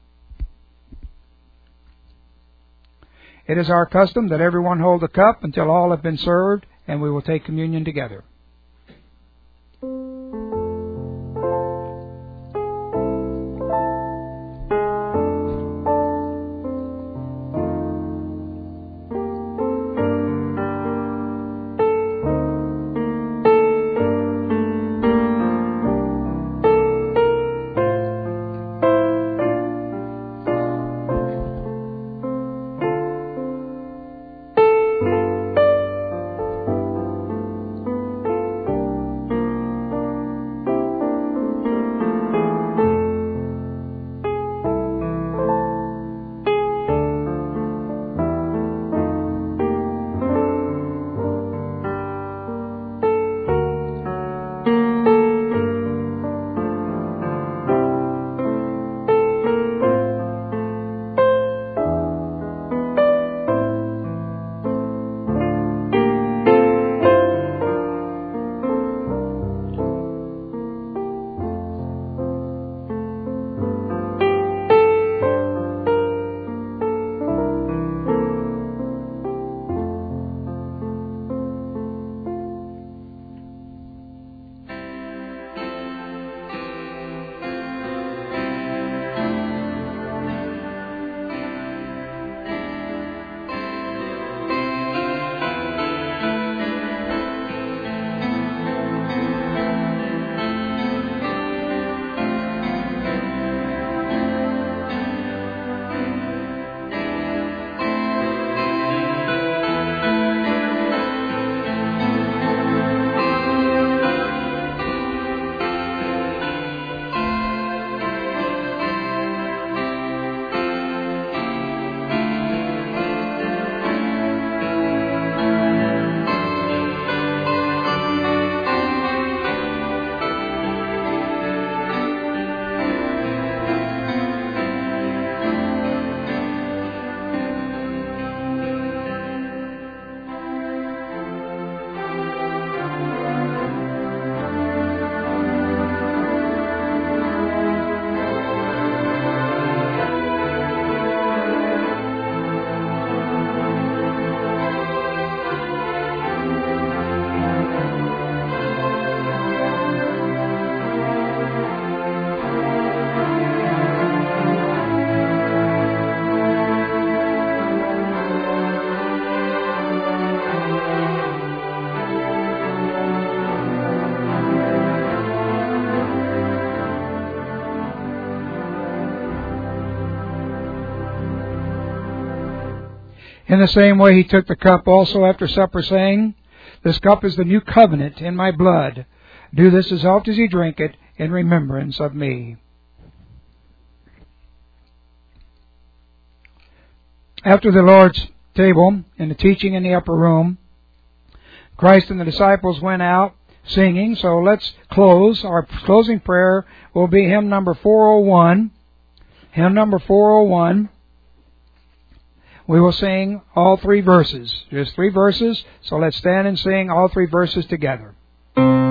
It is our custom that everyone hold a cup until all have been served, and we will take communion together. In the same way he took the cup also after supper, saying, This cup is the new covenant in my blood. Do this as oft as you drink it in remembrance of me. After the Lord's table and the teaching in the upper room, Christ and the disciples went out singing. So let's close. Our closing prayer will be hymn number four oh one. Hymn number four oh one. We will sing all three verses. There's three verses, so let's stand and sing all three verses together.